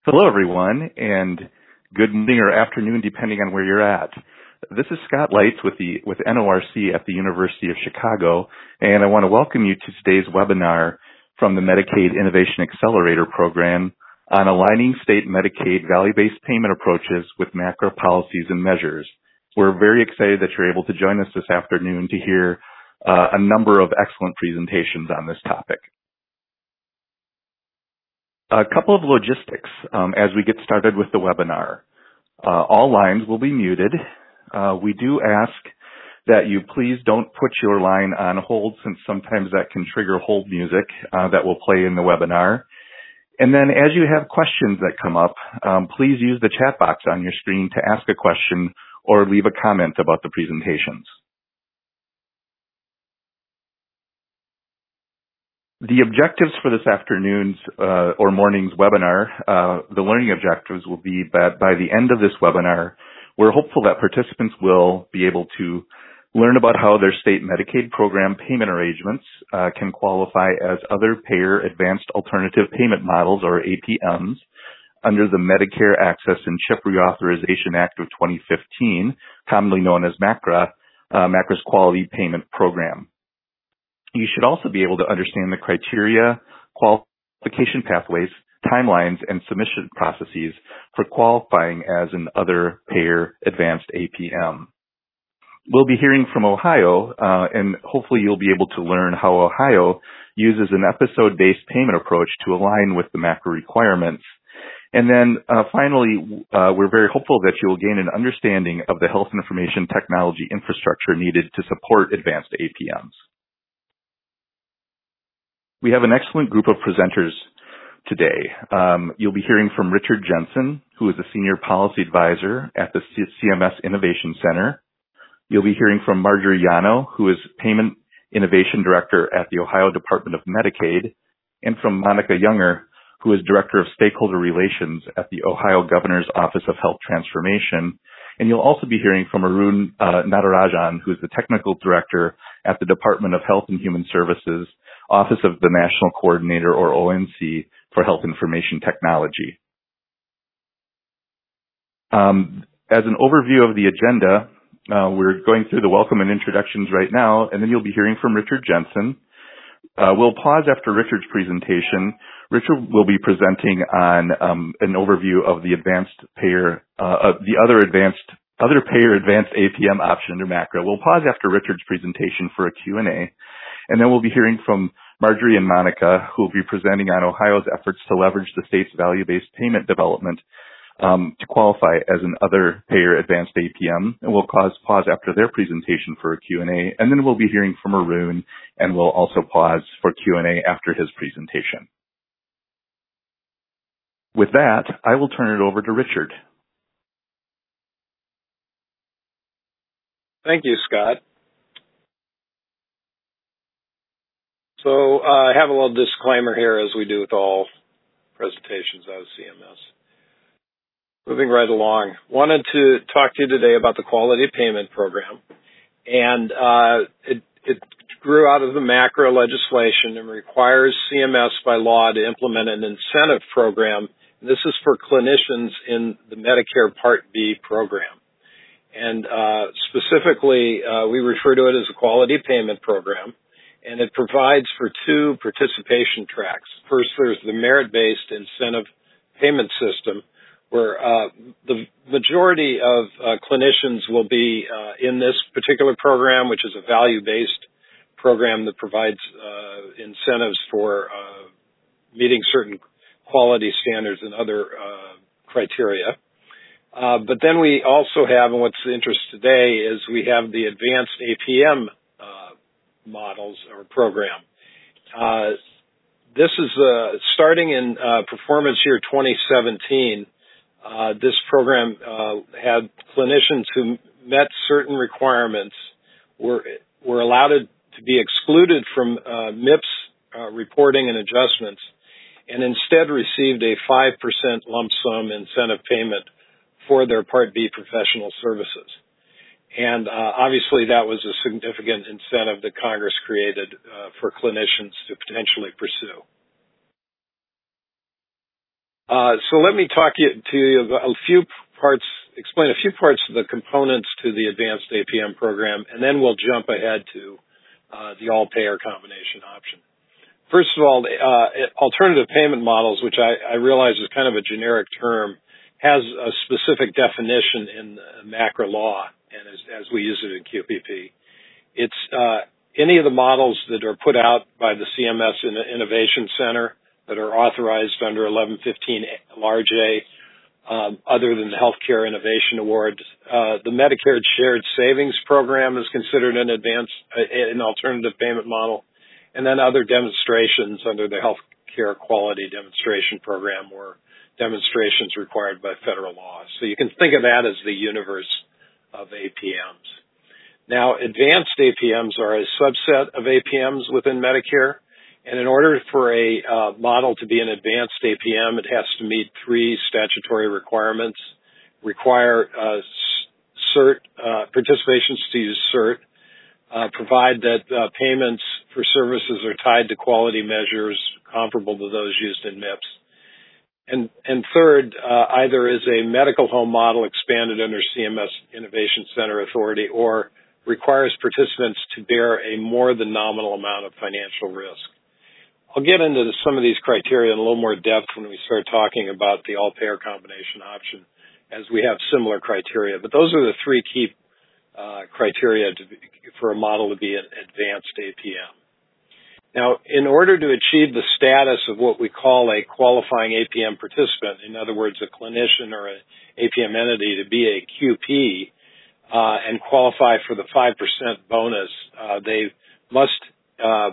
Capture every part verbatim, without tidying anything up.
Hello, everyone, and good morning or afternoon, depending on where you're at. This is Scott Leitz with the with N O R C at the University of Chicago, and I want to welcome you to today's webinar from the Medicaid Innovation Accelerator Program on aligning state Medicaid value-based payment approaches with MACRA policies and measures. We're very excited that you're able to join us this afternoon to hear uh, a number of excellent presentations on this topic. A couple of logistics um, as we get started with the webinar. Uh, all lines will be muted. Uh, we do ask that you please don't put your line on hold, since sometimes that can trigger hold music uh, that will play in the webinar. And then as you have questions that come up, um, please use the chat box on your screen to ask a question or leave a comment about the presentations. The objectives for this afternoon's uh, or morning's webinar, uh, the learning objectives will be that by the end of this webinar, we're hopeful that participants will be able to learn about how their state Medicaid program payment arrangements uh, can qualify as other payer advanced alternative payment models, or A P Ms, under the Medicare Access and CHIP Reauthorization Act of twenty fifteen, commonly known as MACRA, uh, MACRA's Quality Payment Program. You should also be able to understand the criteria, qualification pathways, timelines, and submission processes for qualifying as an other payer advanced A P M. We'll be hearing from Ohio, uh, and hopefully you'll be able to learn how Ohio uses an episode-based payment approach to align with the MACRA requirements. And then uh, finally, uh, we're very hopeful that you will gain an understanding of the health information technology infrastructure needed to support advanced A P Ms. We have an excellent group of presenters today. Um, you'll be hearing from Richard Jensen, who is a Senior Policy Advisor at the C M S Innovation Center. You'll be hearing from Marjorie Yano, who is Payment Innovation Director at the Ohio Department of Medicaid, and from Monica Younger, who is Director of Stakeholder Relations at the Ohio Governor's Office of Health Transformation. And you'll also be hearing from Arun uh, Natarajan, who is the Technical Director at the Department of Health and Human Services, Office of the National Coordinator, or O N C, for Health Information Technology. Um, as an overview of the agenda, uh, we're going through the welcome and introductions right now, and then you'll be hearing from Richard Jensen. Uh, we'll pause after Richard's presentation. Richard will be presenting on um, an overview of the advanced payer, uh, uh, the other advanced, other payer advanced A P M option under MACRA. We'll pause after Richard's presentation for a Q and A. And then we'll be hearing from Marjorie and Monica, who will be presenting on Ohio's efforts to leverage the state's value-based payment development um, to qualify as an other payer advanced A P M. And we'll pause, pause after their presentation for a Q and A. And then we'll be hearing from Arun, and we'll also pause for Q and A after his presentation. With that, I will turn it over to Richard. Thank you, Scott. So uh, I have a little disclaimer here, as we do with all presentations out of C M S. Moving right along, wanted to talk to you today about the Quality Payment Program. And uh, it, it grew out of the MACRA legislation and requires C M S by law to implement an incentive program. This is for clinicians in the Medicare Part B program. And uh, specifically, uh, we refer to it as a Quality Payment Program. And it provides for two participation tracks. First, there's the merit-based incentive payment system, where uh, the majority of uh, clinicians will be uh, in this particular program, which is a value-based program that provides uh, incentives for uh, meeting certain quality standards and other uh, criteria. Uh, but then we also have, and what's the interest today, is we have the advanced A P M models or program. Uh, this is uh, starting in uh, performance year twenty seventeen. Uh, this program uh, had clinicians who met certain requirements were were allowed to be excluded from uh, M I P S uh, reporting and adjustments, and instead received a five percent lump sum incentive payment for their Part B professional services. And uh, obviously that was a significant incentive that Congress created uh, for clinicians to potentially pursue. Uh, so let me talk you, to you about a few parts, explain a few parts of the components to the advanced A P M program, and then we'll jump ahead to uh, the all-payer combination option. First of all, uh, alternative payment models, which I, I realize is kind of a generic term, has a specific definition in MACRA law, and as, as we use it in Q P P. It's uh, any of the models that are put out by the C M S Innovation Center that are authorized under eleven fifteen large A, um, other than the Healthcare Innovation Award. Uh, the Medicare Shared Savings Program is considered an advanced, uh, an alternative payment model, and then other demonstrations under the Healthcare Quality Demonstration Program or demonstrations required by federal law. So you can think of that as the universe of A P Ms. Now, advanced A P Ms are a subset of A P Ms within Medicare, and in order for a uh, model to be an advanced A P M, it has to meet three statutory requirements. Require uh, cert, uh, participations to use cert, uh, provide that uh, payments for services are tied to quality measures comparable to those used in M I P S. And, and third, uh, either is a medical home model expanded under C M S Innovation Center authority or requires participants to bear a more than nominal amount of financial risk. I'll get into some of these criteria in a little more depth when we start talking about the all-payer combination option, as we have similar criteria. But those are the three key uh, criteria to be, for a model to be an advanced A P M. Now, in order to achieve the status of what we call a qualifying A P M participant, in other words, a clinician or an A P M entity to be a Q P uh, and qualify for the five percent bonus, uh, they must uh,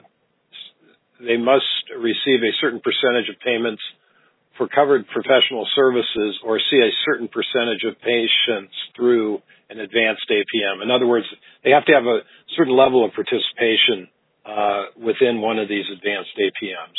they must receive a certain percentage of payments for covered professional services or see a certain percentage of patients through an advanced A P M. In other words, they have to have a certain level of participation Uh, within one of these advanced A P Ms.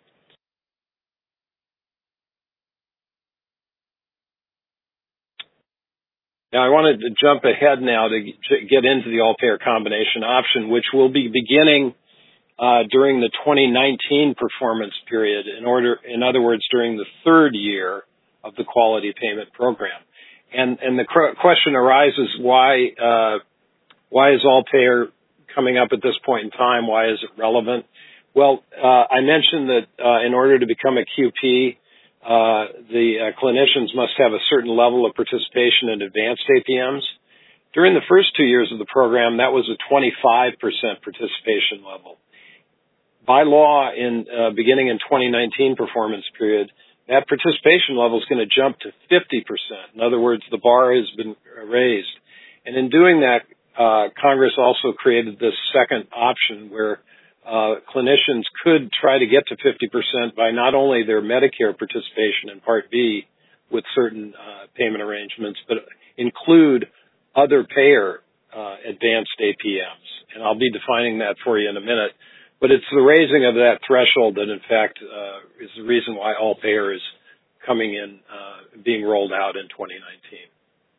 Now, I wanted to jump ahead now to get into the all-payer combination option, which will be beginning uh, during the twenty nineteen performance period. In order, in other words, during the third year of the quality payment program. And and the question arises: Why uh, why is all-payer coming up at this point in time? Why is it relevant? Well, uh, I mentioned that uh, in order to become a Q P, uh, the uh, clinicians must have a certain level of participation in advanced A P Ms. During the first two years of the program, that was a twenty-five percent participation level. By law, in uh, beginning in twenty nineteen performance period, that participation level is going to jump to fifty percent. In other words, the bar has been raised. And in doing that, Uh, Congress also created this second option where uh, clinicians could try to get to fifty percent by not only their Medicare participation in Part B with certain uh, payment arrangements, but include other payer uh, advanced A P Ms. And I'll be defining that for you in a minute. But it's the raising of that threshold that, in fact, uh, is the reason why all payer is coming in, uh, being rolled out in twenty nineteen.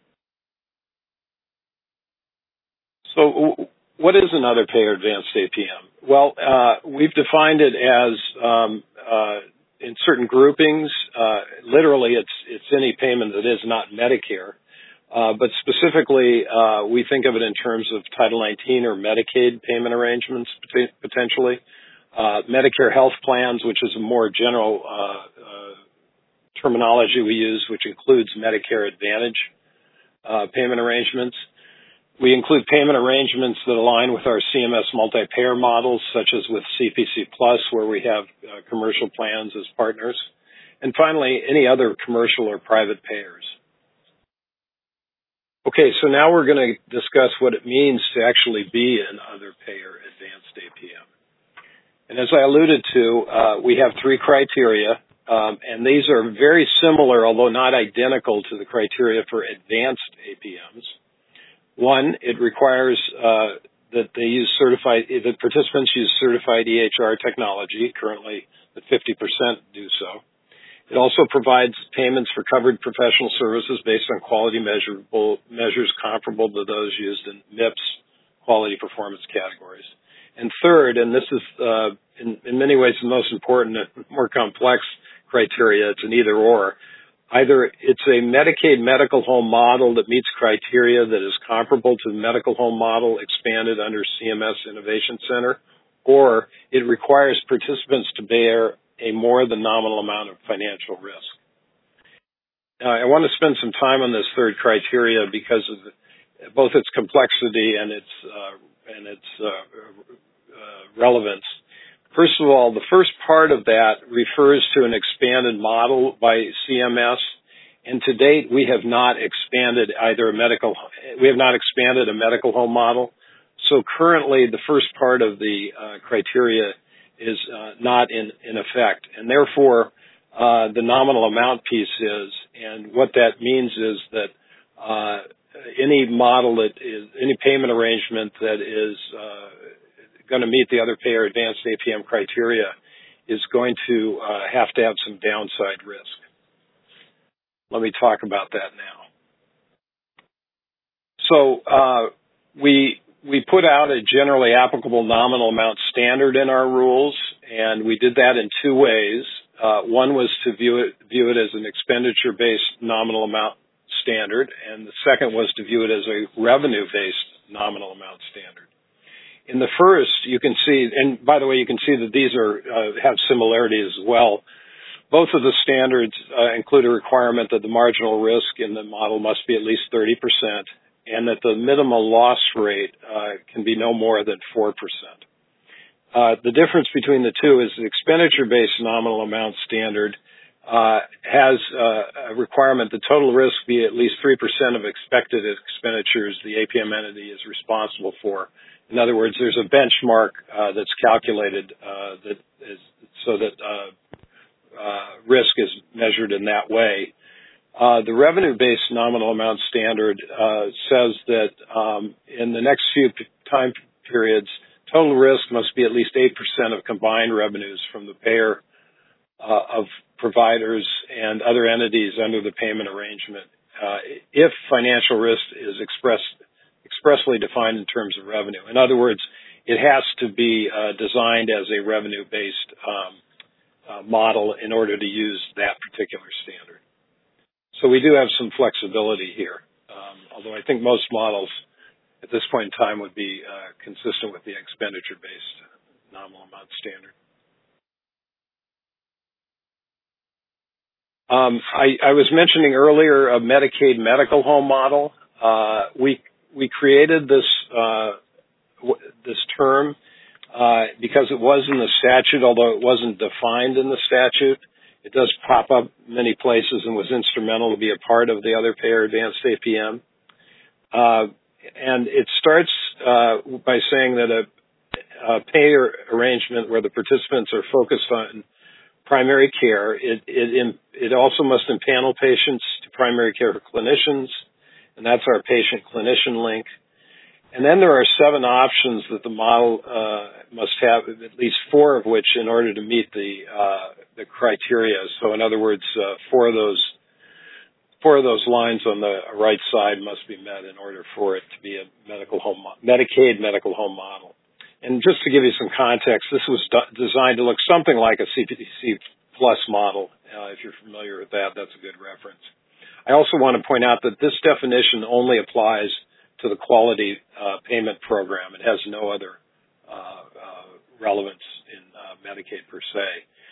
So what is another payer advanced A P M? Well, uh, we've defined it as um, uh, in certain groupings. Uh, literally, it's it's any payment that is not Medicare. Uh, but specifically, uh, we think of it in terms of Title nineteen or Medicaid payment arrangements, potentially. Uh, Medicare health plans, which is a more general uh, uh, terminology we use, which includes Medicare Advantage uh, payment arrangements. We include payment arrangements that align with our C M S multi-payer models, such as with C P C Plus, where we have uh, commercial plans as partners. And finally, any other commercial or private payers. Okay, so now we're going to discuss what it means to actually be an other payer advanced A P M. And as I alluded to, uh, we have three criteria, um, and these are very similar, although not identical, to the criteria for advanced A P Ms. One, it requires uh, that they use certified, that participants use certified E H R technology. Currently, the fifty percent do so. It also provides payments for covered professional services based on quality measurable measures comparable to those used in M I P S quality performance categories. And third, and this is uh, in, in many ways the most important and more complex criteria. It's an either or. Either it's a Medicaid medical home model that meets criteria that is comparable to the medical home model expanded under C M S Innovation Center, or it requires participants to bear a more than nominal amount of financial risk. Now, I want to spend some time on this third criteria because of both its complexity and its uh, and its uh, uh, relevance. First of all, the first part of that refers to an expanded model by C M S, and to date we have not expanded either a medical we have not expanded a medical home model. So currently, the first part of the uh, criteria is uh, not in, in effect, and therefore uh, the nominal amount piece is. And what that means is that uh, any model that is any payment arrangement that is uh, going to meet the other payer advanced A P M criteria is going to uh, have to have some downside risk. Let me talk about that now. So uh, we we put out a generally applicable nominal amount standard in our rules, and we did that in two ways. Uh, one was to view it view it as an expenditure-based nominal amount standard, and the second was to view it as a revenue-based nominal amount standard. In the first, you can see, and by the way, you can see that these are uh, have similarities as well. Both of the standards uh, include a requirement that the marginal risk in the model must be at least thirty percent, and that the minimal loss rate uh, can be no more than four percent. Uh, the difference between the two is the expenditure-based nominal amount standard uh, has uh, a requirement that total risk be at least three percent of expected expenditures the A P M entity is responsible for. In other words, there's a benchmark uh, that's calculated uh, that is, so that uh, uh, risk is measured in that way. Uh, the revenue-based nominal amount standard uh, says that um, in the next few p- time periods, total risk must be at least eight percent of combined revenues from the payer uh, of providers and other entities under the payment arrangement uh, if financial risk is expressed, expressly defined in terms of revenue. In other words, it has to be uh, designed as a revenue-based um, uh, model in order to use that particular standard. So we do have some flexibility here, um, although I think most models at this point in time would be uh, consistent with the expenditure-based nominal amount standard. Um, I, I was mentioning earlier a Medicaid medical home model. Uh, we we created this uh, w- this term uh, because it was in the statute, although it wasn't defined in the statute. It does pop up many places and was instrumental to be a part of the other payer advanced A P M. Uh, And it starts uh, by saying that a, a payer arrangement where the participants are focused on primary care, it, it, it also must impanel patients to primary care clinicians, and that's our patient-clinician link. And then there are seven options that the model uh, must have, at least four of which, in order to meet the uh, the criteria. So, in other words, uh, four of those Four of those lines on the right side must be met in order for it to be a medical home, Medicaid medical home model. And just to give you some context, this was d- designed to look something like a C P C Plus model. Uh, if you're familiar with that, that's a good reference. I also want to point out that this definition only applies to the quality uh, payment program. It has no other uh, uh, relevance in uh, Medicaid per se.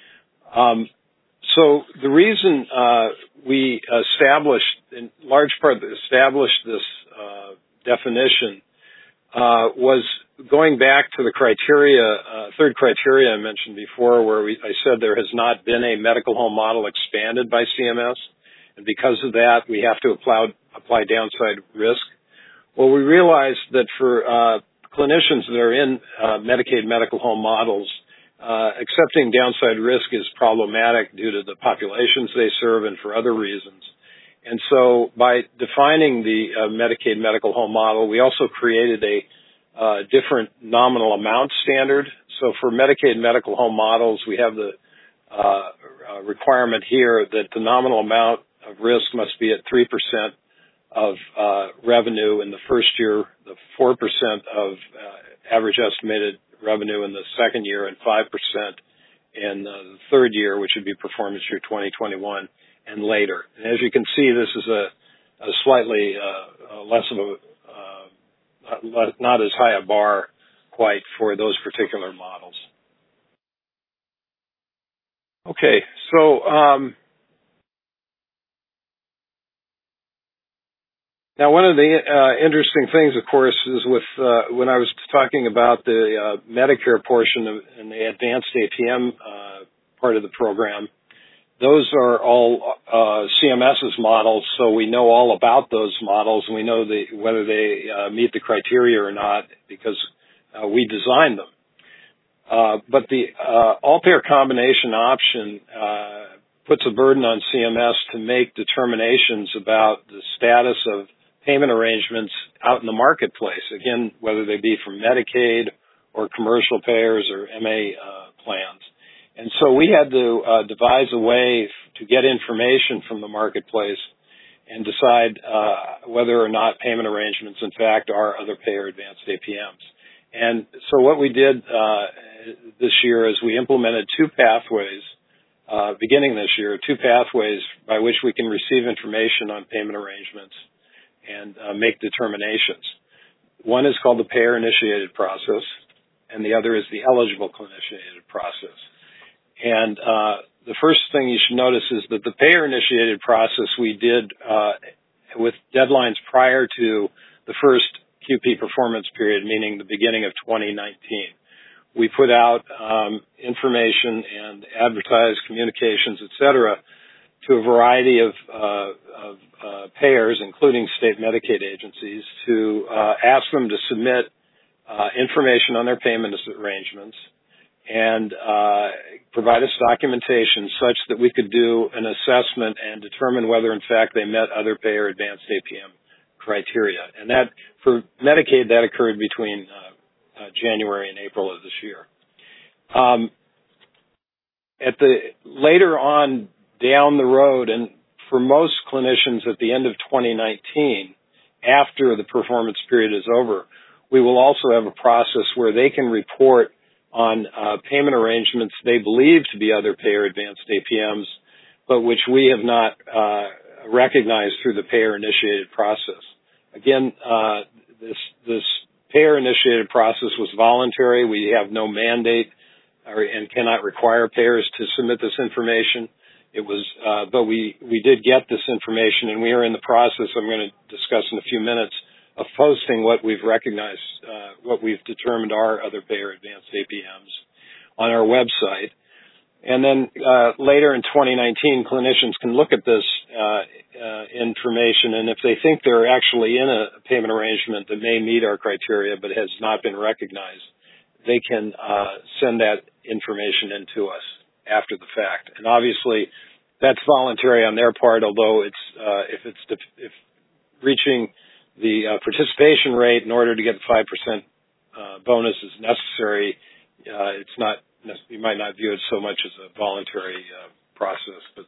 Um, So the reason uh, we established, in large part, established this uh, definition uh, was going back to the criteria, uh, third criteria I mentioned before, where we, I said there has not been a medical home model expanded by C M S, and because of that, we have to apply, apply downside risk. Well, we realized that for uh, clinicians that are in uh, Medicaid medical home models, Uh, accepting downside risk is problematic due to the populations they serve and for other reasons. And so by defining the uh, Medicaid medical home model, we also created a uh, different nominal amount standard. So for Medicaid medical home models, we have the uh, uh, requirement here that the nominal amount of risk must be at three percent of uh, revenue in the first year, the four percent of uh, average estimated revenue in the second year, and five percent in uh, the third year, which would be performance year twenty twenty-one and later. And as you can see, this is a, a slightly uh, less of a, uh, not as high a bar quite for those particular models. Okay, so um, now one of the uh, interesting things, of course, is with uh, when I was talking about the uh, Medicare portion of, and the advanced A P M uh, part of the program, those are all uh, CMS's models, so we know all about those models, and we know the, whether they uh, meet the criteria or not because uh, we designed them. Uh, but the uh, all-payer combination option uh, puts a burden on C M S to make determinations about the status of payment arrangements out in the marketplace, again, whether they be from Medicaid or commercial payers or M A uh, plans. And so we had to uh, devise a way to get information from the marketplace and decide uh, whether or not payment arrangements, in fact, are other payer advanced A P Ms. And so what we did uh, this year is we implemented two pathways, uh, beginning this year, two pathways by which we can receive information on payment arrangements and uh, make determinations. One is called the payer-initiated process, and the other is the eligible clinician-initiated process. And uh, the first thing you should notice is that the payer-initiated process we did uh, with deadlines prior to the first Q P performance period, meaning the beginning of twenty nineteen. We put out um, information and advertised communications, et cetera, to a variety of, uh, of uh, payers, including state Medicaid agencies, to uh, ask them to submit uh, information on their payment arrangements and uh, provide us documentation such that we could do an assessment and determine whether, in fact, they met other payer advanced A P M criteria. And that, for Medicaid, that occurred between uh, uh, January and April of this year. Um, at the later on down the road, and for most clinicians at the end of twenty nineteen, after the performance period is over, we will also have a process where they can report on uh, payment arrangements they believe to be other payer advanced A P Ms, but which we have not uh, recognized through the payer-initiated process. Again, uh, this, this payer-initiated process was voluntary. We have no mandate or, and cannot require payers to submit this information. It was, uh, but we, we did get this information, and we are in the process, I'm going to discuss in a few minutes, of posting what we've recognized, uh, what we've determined are other payer advanced A P Ms on our website. And then uh, later in twenty nineteen, clinicians can look at this uh, uh, information, and if they think they're actually in a payment arrangement that may meet our criteria but has not been recognized, they can uh, send that information in to us after the fact. And obviously, that's voluntary on their part, although it's uh, if it's def- if reaching the uh, participation rate in order to get the five percent uh, bonus is necessary, uh, it's not, you might not view it so much as a voluntary uh, process. But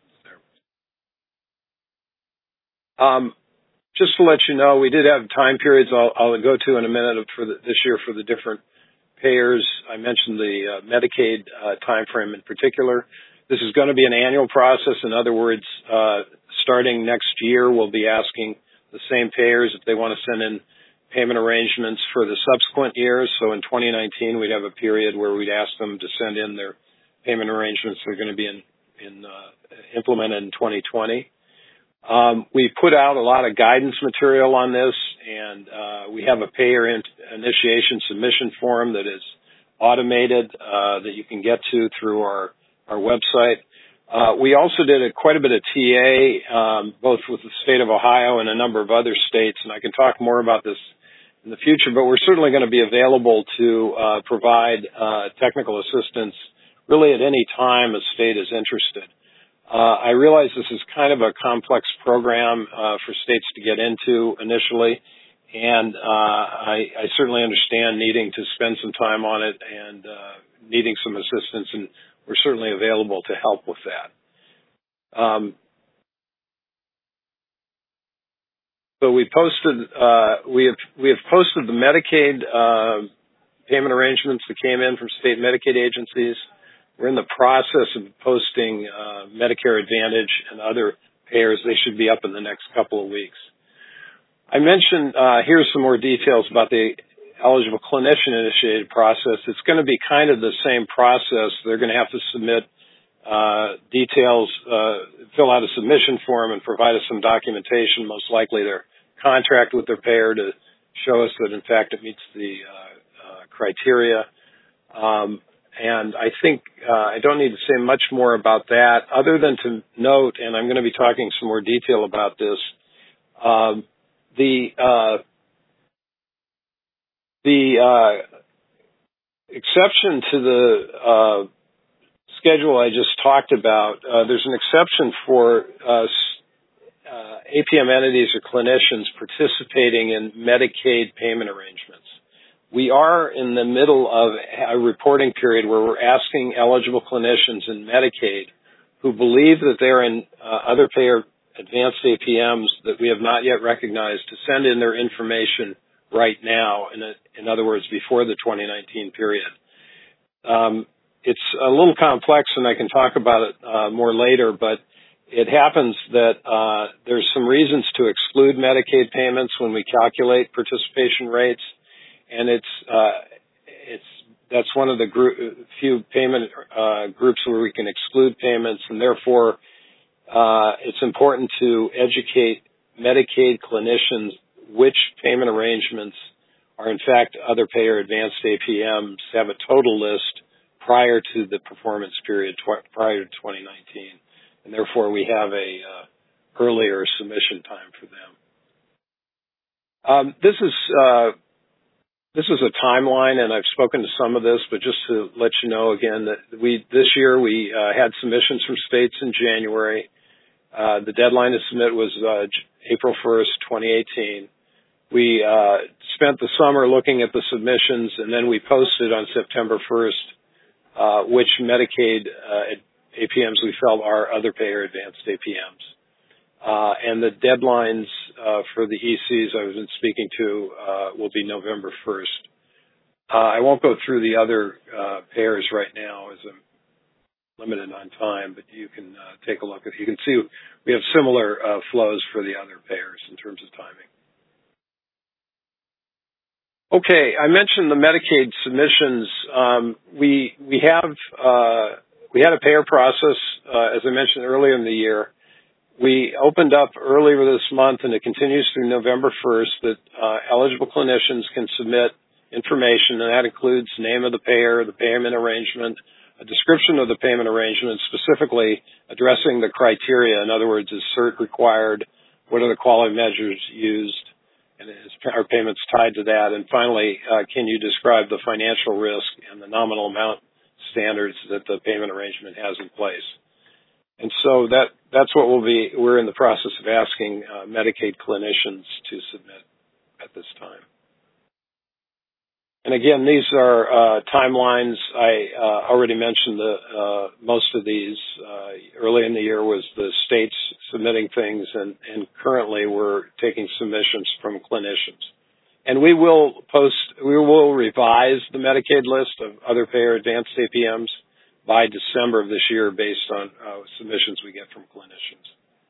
there. Um, just to let you know, we did have time periods I'll, I'll go to in a minute for the, this year for the different payers. I mentioned the uh, Medicaid uh, time frame in particular. This is going to be an annual process. In other words, uh, starting next year, we'll be asking the same payers if they want to send in payment arrangements for the subsequent years. So in twenty nineteen, we'd have a period where we'd ask them to send in their payment arrangements that are going to be in, in, uh, implemented in twenty twenty. Um, we put out a lot of guidance material on this, and uh, we have a payer in- initiation submission form that is automated uh, that you can get to through our, our website. Uh, we also did a, quite a bit of T A, um, both with the state of Ohio and a number of other states, and I can talk more about this in the future, but we're certainly going to be available to uh, provide uh, technical assistance really at any time a state is interested. Uh, I realize this is kind of a complex program uh, for states to get into initially, and uh, I, I certainly understand needing to spend some time on it and uh, needing some assistance, and we're certainly available to help with that. Um, so we posted, uh, we have we have posted the Medicaid uh, payment arrangements that came in from state Medicaid agencies. We're in the process of posting uh, Medicare Advantage and other payers. They should be up in the next couple of weeks. I mentioned, uh, here's some more details about the eligible clinician-initiated process. It's going to be kind of the same process. They're going to have to submit uh, details, uh, fill out a submission form, and provide us some documentation, most likely their contract with their payer to show us that, in fact, it meets the uh, uh, criteria. Um, and I think uh, I don't need to say much more about that, other than to note, and I'm going to be talking some more detail about this, um, the uh, the uh, exception to the uh, schedule I just talked about. Uh, there's an exception for uh, uh, A P M entities or clinicians participating in Medicaid payment arrangements. We are in the middle of a reporting period where we're asking eligible clinicians in Medicaid who believe that they're in uh, other payer advanced A P Ms that we have not yet recognized to send in their information right now, in, a, in other words, before the twenty nineteen period. Um, it's a little complex, and I can talk about it uh, more later, but it happens that uh, there's some reasons to exclude Medicaid payments when we calculate participation rates. And it's uh, it's that's one of the group, few payment uh, groups where we can exclude payments, and therefore uh, it's important to educate Medicaid clinicians which payment arrangements are in fact other payer advanced A P Ms, have a total list prior to the performance period, tw- prior to twenty nineteen, and therefore we have a uh, earlier submission time for them. Um, this is uh, This is a timeline, and I've spoken to some of this, but just to let you know again that we this year we uh, had submissions from states in January. Uh, the deadline to submit was uh, April first, twenty eighteen. We uh, spent the summer looking at the submissions, and then we posted on September first uh, which Medicaid uh, A P Ms we felt are other payer advanced A P Ms. Uh, and the deadlines uh, for the E Cs I've been speaking to uh, will be November first. Uh, I won't go through the other uh, payers right now as I'm limited on time, but you can uh, take a look. You can see we have similar uh, flows for the other payers in terms of timing. Okay, I mentioned the Medicaid submissions. Um, we we have uh, we had a payer process, uh, as I mentioned earlier in the year. We opened up earlier this month, and it continues through November first, that uh, eligible clinicians can submit information, and that includes name of the payer, the payment arrangement, a description of the payment arrangement, specifically addressing the criteria. In other words, is cert required? What are the quality measures used? And is our payments tied to that? And finally, uh, can you describe the financial risk and the nominal amount standards that the payment arrangement has in place? And so that that's what we'll be, we're in the process of asking uh, Medicaid clinicians to submit at this time. And again, these are uh, timelines. I uh, already mentioned the, uh, most of these. Uh, early in the year was the states submitting things, and, and currently we're taking submissions from clinicians. And we will post, we will revise the Medicaid list of other payer advanced A P Ms by December of this year based on uh, submissions we get from clinicians.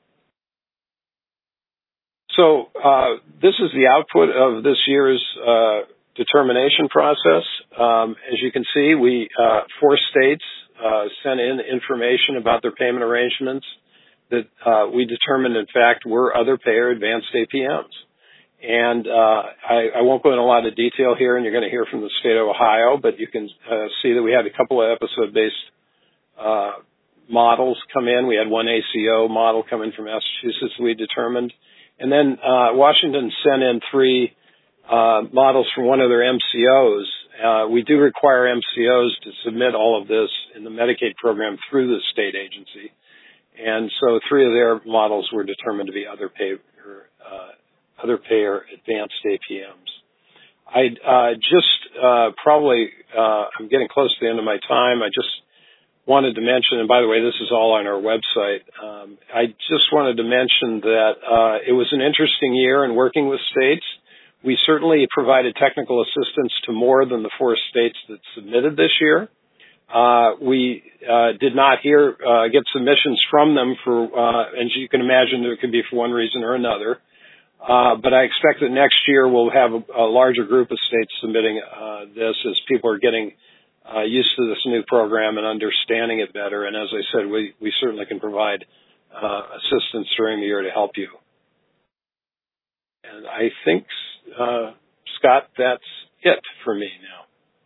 So uh, this is the output of this year's uh, determination process. Um, as you can see, we uh, four states uh, sent in information about their payment arrangements that uh, we determined, in fact, were other payer advanced A P Ms. And uh, I, I won't go in a lot of detail here, and you're going to hear from the state of Ohio, but you can uh, see that we had a couple of episode-based uh, models come in. We had one A C O model come in from Massachusetts we determined. And then uh, Washington sent in three uh, models from one of their M C Os. Uh, we do require M C Os to submit all of this in the Medicaid program through the state agency. And so three of their models were determined to be other payer, uh, other payer advanced A P Ms. I uh, just uh, probably, uh, I'm getting close to the end of my time. I just wanted to mention, and by the way, this is all on our website. Um, I just wanted to mention that uh, it was an interesting year in working with states. We certainly provided technical assistance to more than the four states that submitted this year. Uh, we uh, did not hear uh, get submissions from them for, uh, and you can imagine there could be for one reason or another. Uh, but I expect that next year we'll have a, a larger group of states submitting uh, this as people are getting uh, used to this new program and understanding it better. And as I said, we, we certainly can provide uh, assistance during the year to help you. And I think, uh, Scott, that's it for me now.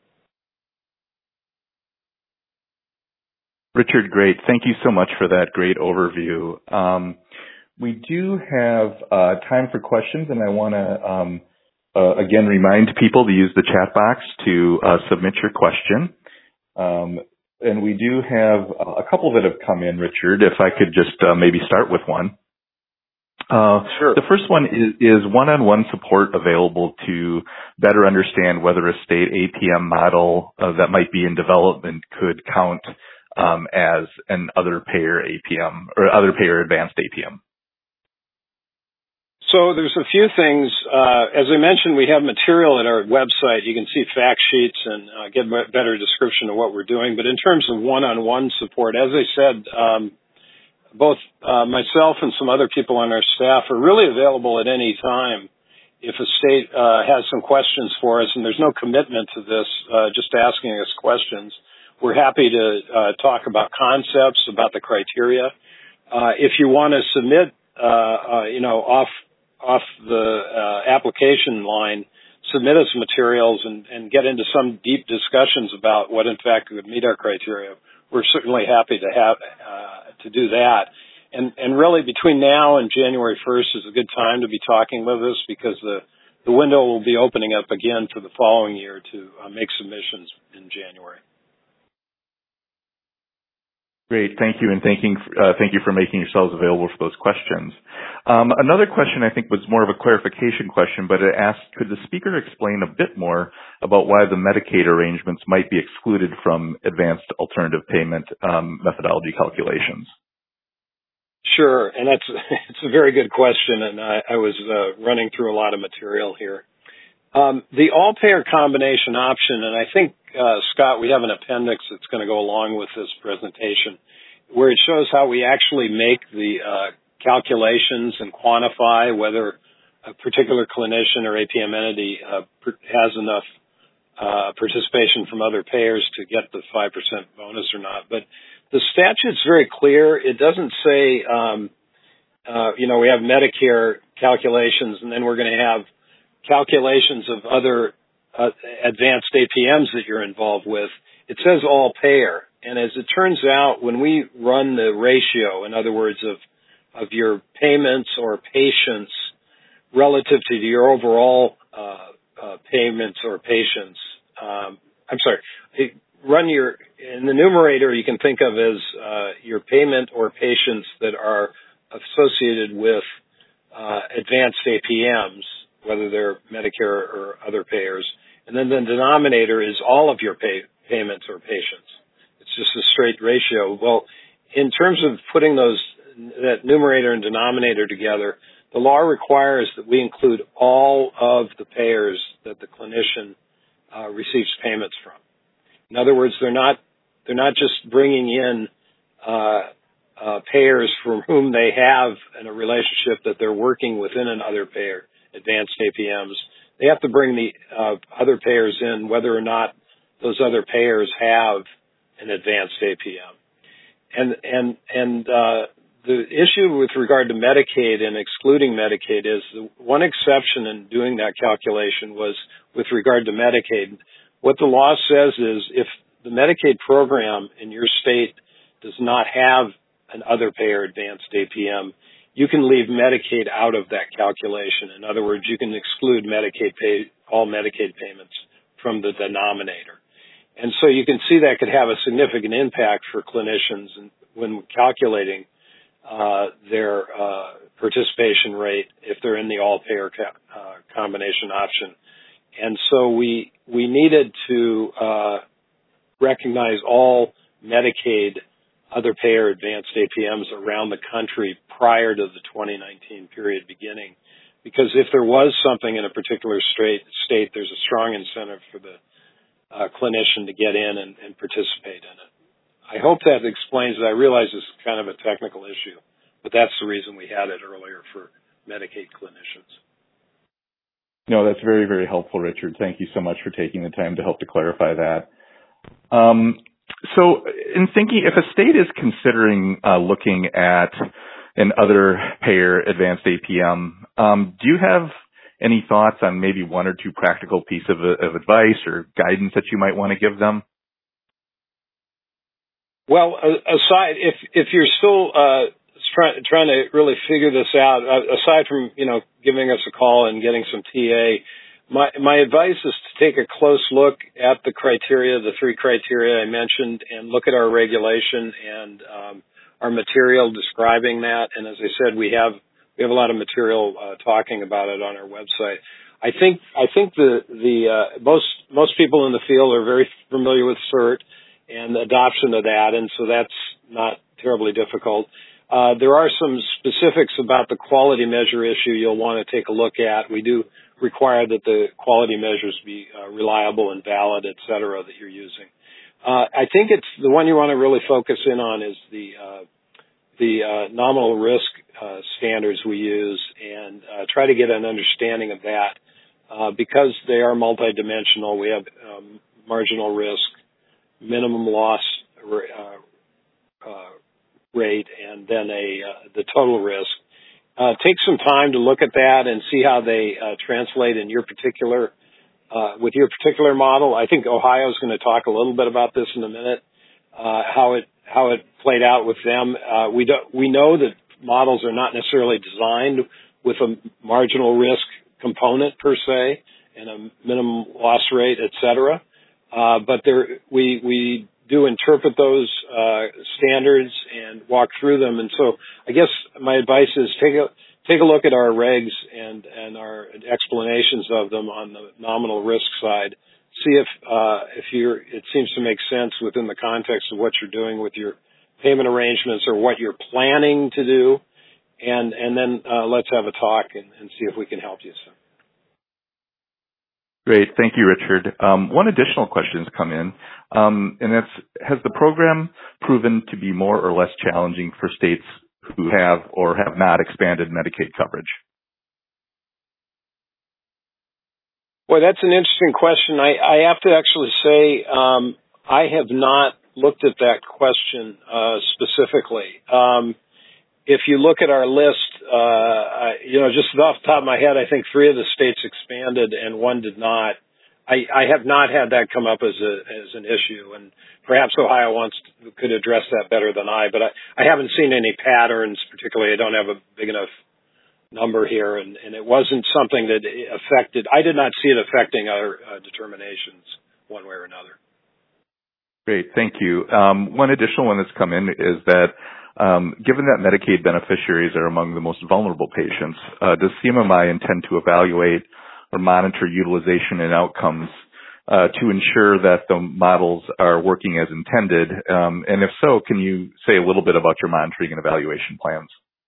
Richard, great. Thank you so much for that great overview. Um, we do have uh, time for questions, and I want to um, uh, again remind people to use the chat box to uh, submit your question. Um, and we do have a couple that have come in, Richard, if I could just uh, maybe start with one. Uh, sure. The first one is, is one-on-one support available to better understand whether a state A P M model uh, that might be in development could count um, as an other payer A P M or other payer advanced A P M. So there's a few things. Uh, as I mentioned, we have material at our website. You can see fact sheets and uh, get a better description of what we're doing. But in terms of one-on-one support, as I said, um, both uh, myself and some other people on our staff are really available at any time if a state uh, has some questions for us, and there's no commitment to this, uh, just asking us questions. We're happy to uh, talk about concepts, about the criteria. Uh, if you want to submit, uh, uh, you know, off off the uh, application line, submit us materials and, and get into some deep discussions about what, in fact, would meet our criteria. We're certainly happy to have uh, to do that. And, and really, between now and January first is a good time to be talking with us because the, the window will be opening up again for the following year to uh, make submissions in January. Great. Thank you. And thanking, uh, thank you for making yourselves available for those questions. Um, another question I think was more of a clarification question, but it asked, could the speaker explain a bit more about why the Medicaid arrangements might be excluded from advanced alternative payment um, methodology calculations? Sure. And that's it's a very good question, and I, I was uh, running through a lot of material here. Um, the all-payer combination option, and I think, uh, Scott, we have an appendix that's going to go along with this presentation where it shows how we actually make the uh, calculations and quantify whether a particular clinician or A P M entity uh, has enough uh, participation from other payers to get the five percent bonus or not. But the statute's very clear. It doesn't say, um, uh, you know, we have Medicare calculations and then we're going to have calculations of other uh, advanced A P Ms that you're involved with. It says all payer. And as it turns out, when we run the ratio, in other words, of of your payments or patients relative to your overall uh, uh, payments or patients, um, I'm sorry, run your, in the numerator you can think of as uh, your payment or patients that are associated with uh, advanced A P Ms, whether they're Medicare or other payers. And then the denominator is all of your pay, payments or patients. It's just a straight ratio. Well, in terms of putting those, that numerator and denominator together, the law requires that we include all of the payers that the clinician uh, receives payments from. In other words, they're not, they're not just bringing in uh, uh, payers from whom they have in a relationship that they're working within another payer, advanced A P Ms. They have to bring the uh, other payers in whether or not those other payers have an advanced A P M. And, and, and, uh, the issue with regard to Medicaid and excluding Medicaid is the one exception in doing that calculation was with regard to Medicaid. What the law says is if the Medicaid program in your state does not have an other payer advanced A P M, you can leave Medicaid out of that calculation. In other words, you can exclude Medicaid pay, all Medicaid payments from the denominator. And so you can see that could have a significant impact for clinicians when calculating uh, their uh, participation rate if they're in the all-payer co- uh, combination option. And so we we needed to uh, recognize all Medicaid other payer advanced A P Ms around the country prior to the twenty nineteen period beginning. Because if there was something in a particular state, state there's a strong incentive for the uh, clinician to get in and, and participate in it. I hope that explains it. I realize this is kind of a technical issue, but that's the reason we had it earlier for Medicaid clinicians. No, that's very, very helpful, Richard. Thank you so much for taking the time to help to clarify that. Um, so in thinking, if a state is considering uh, looking at an other payer advanced A P M, um, do you have any thoughts on maybe one or two practical pieces of, of advice or guidance that you might want to give them? Well, aside, if if you're still uh, try, trying to really figure this out, uh, aside from, you know, giving us a call and getting some T A, my my advice is to take a close look at the criteria, the three criteria I mentioned, and look at our regulation and um, our material describing that. And as I said, we have we have a lot of material uh, talking about it on our website. I think I think the the uh, most most people in the field are very familiar with CERT and the adoption of that, and so that's not terribly difficult. Uh, there are some specifics about the quality measure issue you'll want to take a look at. We do require that the quality measures be uh, reliable and valid, et cetera, that you're using. Uh, I think it's the one you want to really focus in on is the uh, the uh, nominal risk uh, standards we use, and uh, try to get an understanding of that. Uh, because they are multidimensional, we have um, marginal risk, minimum loss uh, uh, rate, and then a uh, the total risk. Uh, take some time to look at that and see how they uh, translate in your particular uh, with your particular model. I think Ohio is going to talk a little bit about this in a minute. Uh, how it how it played out with them. Uh, we don't we know that models are not necessarily designed with a marginal risk component per se and a minimum loss rate, et cetera. Uh, but there, we, we do interpret those, uh, standards and walk through them. And so I guess my advice is take a, take a look at our regs and, and our explanations of them on the nominal risk side. See if, uh, if you're, it seems to make sense within the context of what you're doing with your payment arrangements or what you're planning to do. And, and then, uh, let's have a talk and, and see if we can help you. So. Great. Thank you, Richard. Um, one additional question has come in, um, and that's, has the program proven to be more or less challenging for states who have or have not expanded Medicaid coverage? Boy, that's an interesting question. I, I have to actually say um, I have not looked at that question uh, specifically. Um, if you look at our list, uh, I, you know, just off the top of my head, I think three of the states expanded and one did not. I, I have not had that come up as a as an issue, and perhaps Ohio wants to, could address that better than I. But I, I haven't seen any patterns, particularly. I don't have a big enough number here, and, and it wasn't something that affected. I did not see it affecting our uh, determinations one way or another. Great, thank you. Um, one additional one that's come in is that. Um, given that Medicaid beneficiaries are among the most vulnerable patients, uh, does C M M I intend to evaluate or monitor utilization and outcomes uh, to ensure that the models are working as intended? Um, and if so, can you say a little bit about your monitoring and evaluation plans?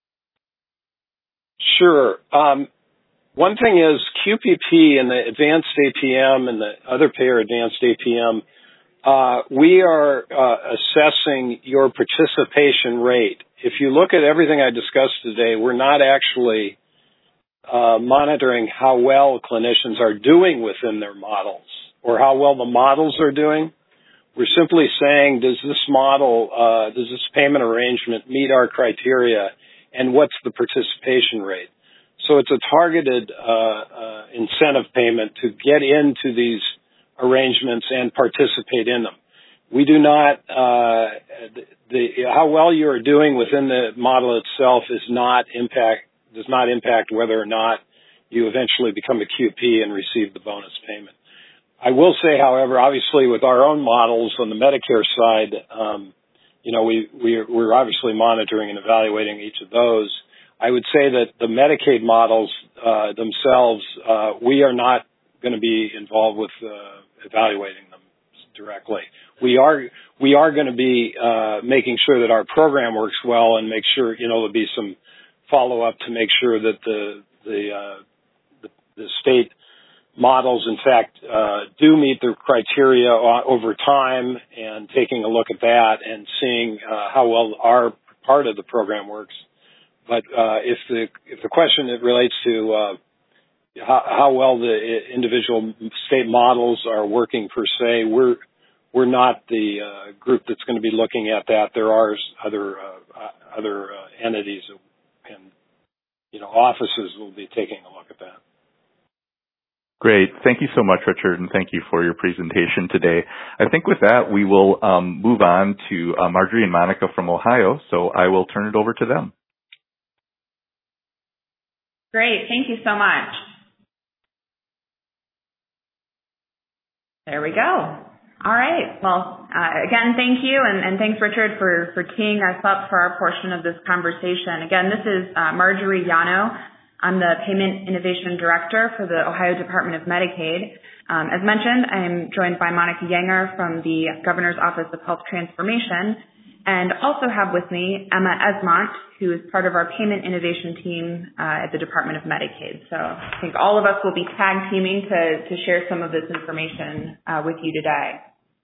Sure. Um, one thing is Q P P and the advanced A P M and the other payer advanced A P M, Uh, we are uh, assessing your participation rate. If you look at everything I discussed today, we're not actually uh, monitoring how well clinicians are doing within their models or how well the models are doing. We're simply saying, does this model, uh, does this payment arrangement meet our criteria, and what's the participation rate? So it's a targeted uh, uh, incentive payment to get into these arrangements and participate in them. We do not, uh, the, the, how well you are doing within the model itself is not impact, does not impact whether or not you eventually become a Q P and receive the bonus payment. I will say, however, obviously with our own models on the Medicare side, um, you know, we, we, we're obviously monitoring and evaluating each of those. I would say that the Medicaid models, uh, themselves, uh, we are not going to be involved with, uh, evaluating them directly. We are we are going to be uh, making sure that our program works well and make sure, you know, there'll be some follow up to make sure that the the uh, the, the state models, in fact, uh, do meet the criteria over time, and taking a look at that and seeing uh, how well our part of the program works. But uh, if the if the question that relates to uh, how, how well the individual state models are working per se, we're we're not the uh, group that's going to be looking at that. There are other uh, other uh, entities and you know offices will be taking a look at that. Great. Thank you so much, Richard, and thank you for your presentation today. I think with that, we will um, move on to uh, Marjorie and Monica from Ohio, so I will turn it over to them. Great. Thank you so much. There we go. All right. Well, uh, again, thank you, and, and thanks, Richard, for, for teeing us up for our portion of this conversation. Again, this is uh, Marjorie Yano. I'm the Payment Innovation Director for the Ohio Department of Medicaid. Um, as mentioned, I'm joined by Monica Yanger from the Governor's Office of Health Transformation, and also have with me Emma Esmont, who is part of our Payment Innovation team uh, at the Department of Medicaid. So I think all of us will be tag teaming to, to share some of this information uh, with you today.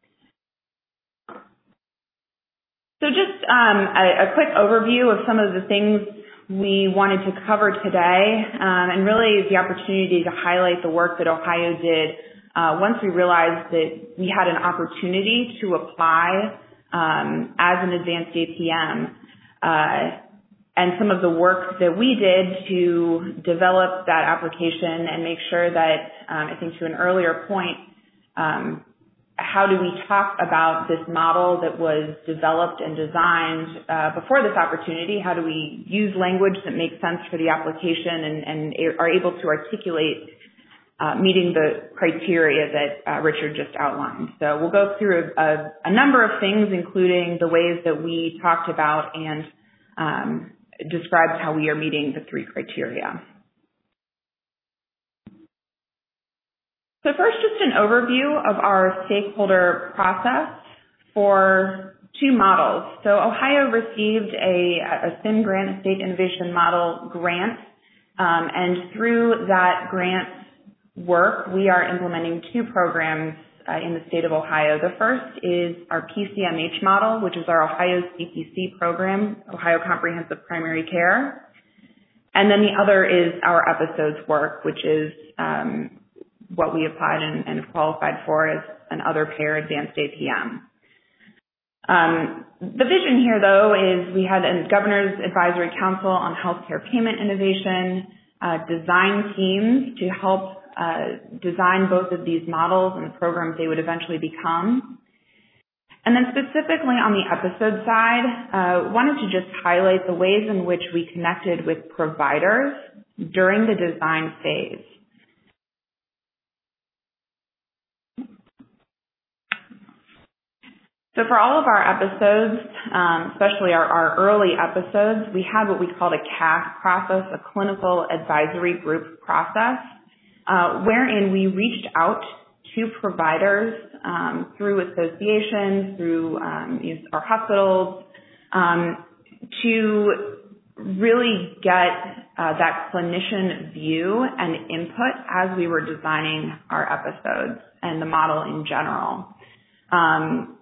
So just um, a, a quick overview of some of the things we wanted to cover today, um, and really the opportunity to highlight the work that Ohio did uh, once we realized that we had an opportunity to apply um, as an advanced A P M, uh, and some of the work that we did to develop that application and make sure that, um, I think to an earlier point, um, how do we talk about this model that was developed and designed uh, before this opportunity? How do we use language that makes sense for the application and, and are able to articulate uh, meeting the criteria that uh, Richard just outlined? So we'll go through a, a, a number of things, including the ways that we talked about and um, described how we are meeting the three criteria. So first, just an overview of our stakeholder process for two models. So Ohio received a, a S I M grant, a State Innovation Model grant, um, and through that grant work, we are implementing two programs uh, in the state of Ohio. The first is our P C M H model, which is our Ohio C P C program, Ohio Comprehensive Primary Care. And then the other is our episodes work, which is um, what we applied and, and qualified for as an other payer advanced A P M. Um, the vision here, though, is we had a Governor's Advisory Council on Healthcare Payment Innovation, uh, design teams to help uh, design both of these models and the programs they would eventually become. And then specifically on the episode side, uh, wanted to just highlight the ways in which we connected with providers during the design phase. So for all of our episodes, um, especially our, our early episodes, we had what we called a C A G process, a clinical advisory group process, uh, wherein we reached out to providers um, through associations, through um, our hospitals, um, to really get uh, that clinician view and input as we were designing our episodes and the model in general. Um,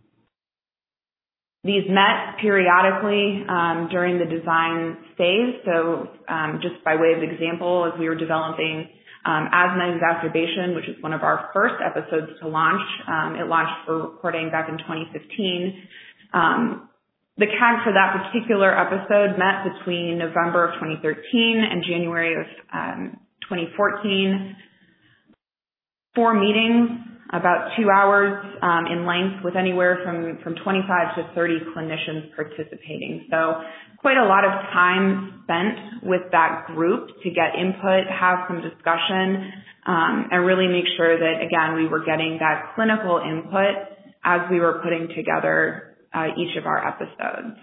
These met periodically um, during the design phase. So um, just by way of example, as we were developing um, asthma exacerbation, which is one of our first episodes to launch, um, it launched for reporting back in twenty fifteen. Um, the C A G for that particular episode met between November of twenty thirteen and January of um, twenty fourteen. Four meetings, about two hours um, in length, with anywhere from, from twenty-five to thirty clinicians participating. So quite a lot of time spent with that group to get input, have some discussion, um, and really make sure that, again, we were getting that clinical input as we were putting together uh, each of our episodes.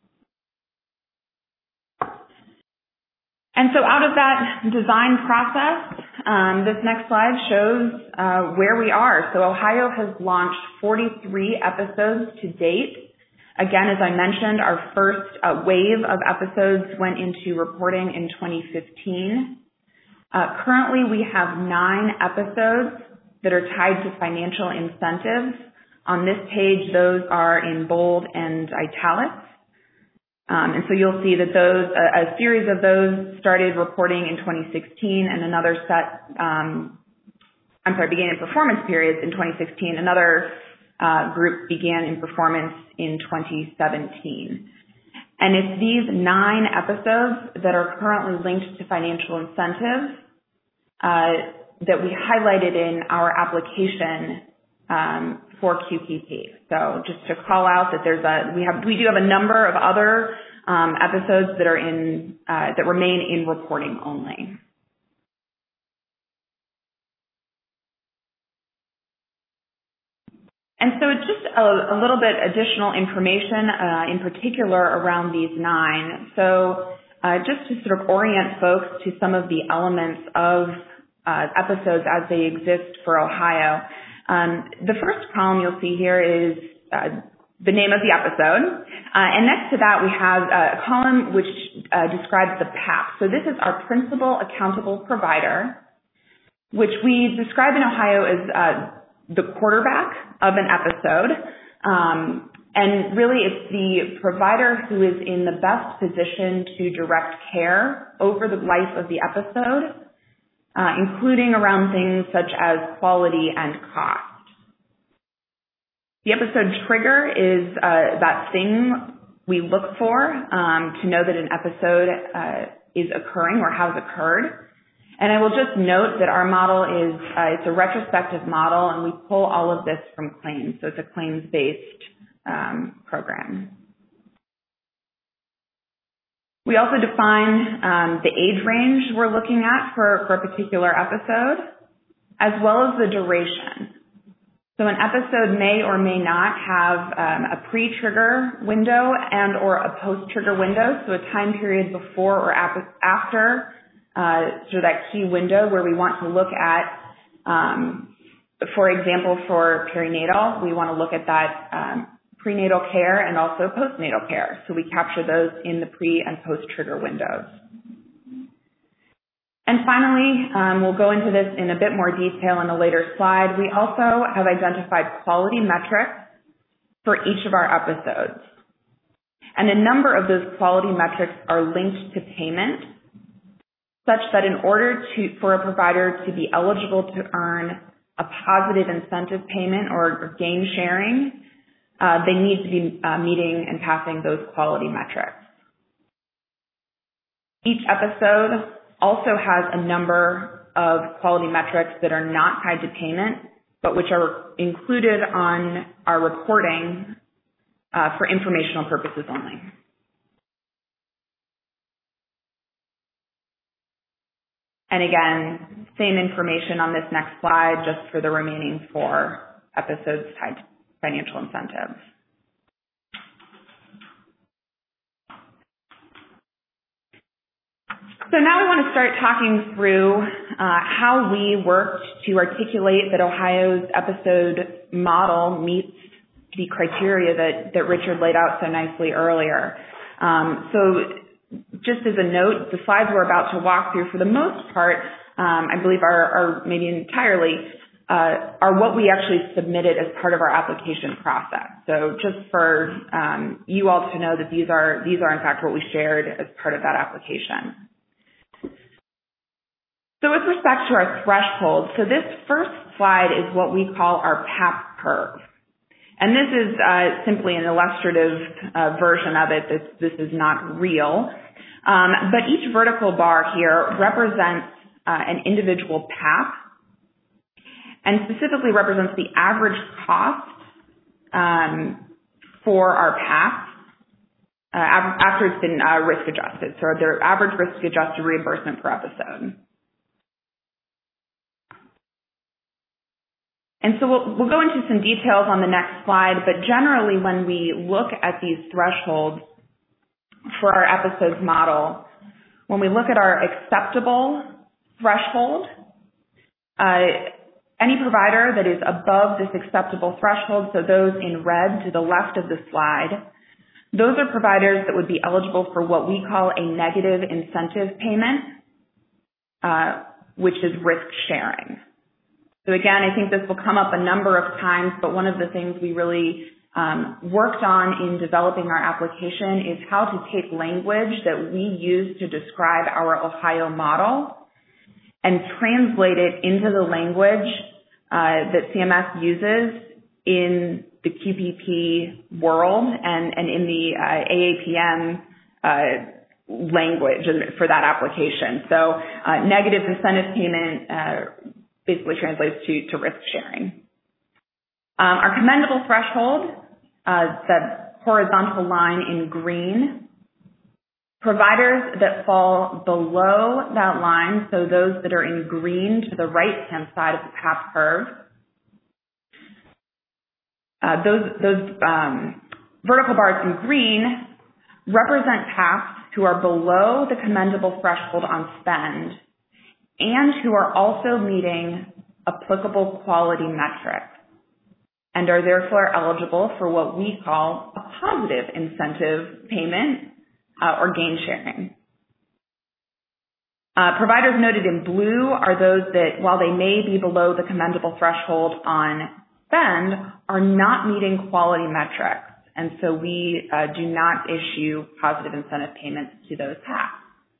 And so out of that design process, um, this next slide shows uh, where we are. So Ohio has launched forty-three episodes to date. Again, as I mentioned, our first uh, wave of episodes went into reporting in twenty fifteen. Uh, currently, we have nine episodes that are tied to financial incentives. On this page, those are in bold and italics. Um, and so you'll see that those, a, a series of those started reporting in twenty sixteen, and another set, um, I'm sorry, began in performance periods in twenty sixteen. Another uh, group began in performance in twenty seventeen. And it's these nine episodes that are currently linked to financial incentives uh, that we highlighted in our application um, for Q P P. So just to call out that there's a we have we do have a number of other um, episodes that are in uh, that remain in reporting only. And so it's just a, a little bit additional information, uh, in particular around these nine. So uh, just to sort of orient folks to some of the elements of uh, episodes as they exist for Ohio. Um, the first column you'll see here is uh, the name of the episode. Uh, and next to that we have a column which uh, describes the P A P. So this is our principal accountable provider, which we describe in Ohio as uh, the quarterback of an episode. Um, and really it's the provider who is in the best position to direct care over the life of the episode, uh, including around things such as quality and cost. The episode trigger is uh, that thing we look for um, to know that an episode uh, is occurring or has occurred. And I will just note that our model is, uh, it's a retrospective model, and we pull all of this from claims. So it's a claims-based um, program. We also define um, the age range we're looking at for, for a particular episode, as well as the duration. So an episode may or may not have um, a pre-trigger window and or a post-trigger window, so a time period before or after Uh, so that key window where we want to look at, um, for example, for perinatal, we want to look at that um, prenatal care and also postnatal care. So we capture those in the pre and post-trigger windows. And finally, um, we'll go into this in a bit more detail in a later slide. We also have identified quality metrics for each of our episodes. And a number of those quality metrics are linked to payment, such that in order to, for a provider to be eligible to earn a positive incentive payment or, or gain sharing, uh, they need to be uh, meeting and passing those quality metrics. Each episode also has a number of quality metrics that are not tied to payment, but which are included on our reporting uh, for informational purposes only. And again, same information on this next slide, just for the remaining four episodes tied to financial incentives. So now we want to start talking through uh, how we worked to articulate that Ohio's episode model meets the criteria that, that Richard laid out so nicely earlier. Um, so just as a note, the slides we're about to walk through, for the most part, um, I believe are, are maybe entirely, uh, are what we actually submitted as part of our application process. So just for um, you all to know that these are, these are in fact what we shared as part of that application. So with respect to our threshold, so this first slide is what we call our P A P curve. And this is uh, simply an illustrative uh, version of it. This, this is not real. Um, but each vertical bar here represents uh, an individual P A P and specifically represents the average cost um, for our P A P uh, after it's been uh, risk adjusted. So their average risk adjusted reimbursement per episode. And so we'll, we'll go into some details on the next slide, but generally when we look at these thresholds for our episodes model, when we look at our acceptable threshold, uh, any provider that is above this acceptable threshold, so those in red to the left of the slide, those are providers that would be eligible for what we call a negative incentive payment, uh, which is risk sharing. So again, I think this will come up a number of times, but one of the things we really um, worked on in developing our application is how to take language that we use to describe our Ohio model and translate it into the language uh, that C M S uses in the Q P P world and, and in the uh, A A P M uh, language for that application. So uh, negative incentive payment uh, basically translates to, to risk sharing. Um, our commendable threshold, uh, that horizontal line in green, providers that fall below that line, so those that are in green to the right-hand side of the P A P curve, uh, those, those um, vertical bars in green represent P A Ps who are below the commendable threshold on spend and who are also meeting applicable quality metrics and are therefore eligible for what we call a positive incentive payment uh, or gain sharing. Uh, providers noted in blue are those that, while they may be below the commendable threshold on spend, are not meeting quality metrics, and so we uh, do not issue positive incentive payments to those P A Ps.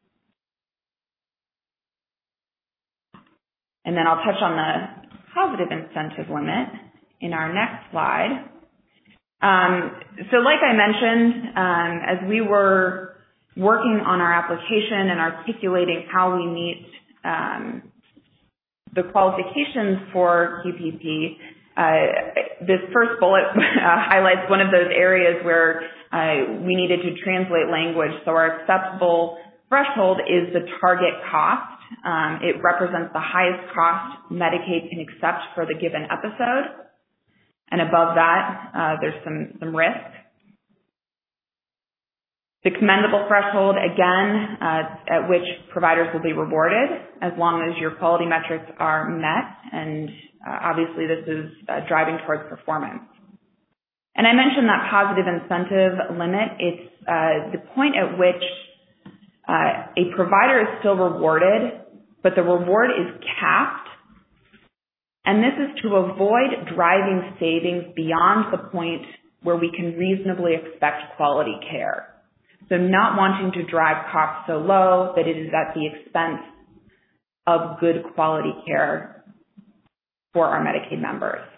And then I'll touch on the positive incentive limit in our next slide. Um, so like I mentioned, um, as we were working on our application and articulating how we meet um, the qualifications for Q P P, uh, this first bullet uh, highlights one of those areas where uh, we needed to translate language. So our acceptable threshold is the target cost. Um, it represents the highest cost Medicaid can accept for the given episode. And above that, uh, there's some, some risk. The commendable threshold, again, uh, at which providers will be rewarded as long as your quality metrics are met. And uh, obviously this is uh, driving towards performance. And I mentioned that positive incentive limit. It's uh, the point at which Uh, a provider is still rewarded, but the reward is capped, and this is to avoid driving savings beyond the point where we can reasonably expect quality care. So not wanting to drive costs so low that it is at the expense of good quality care for our Medicaid members.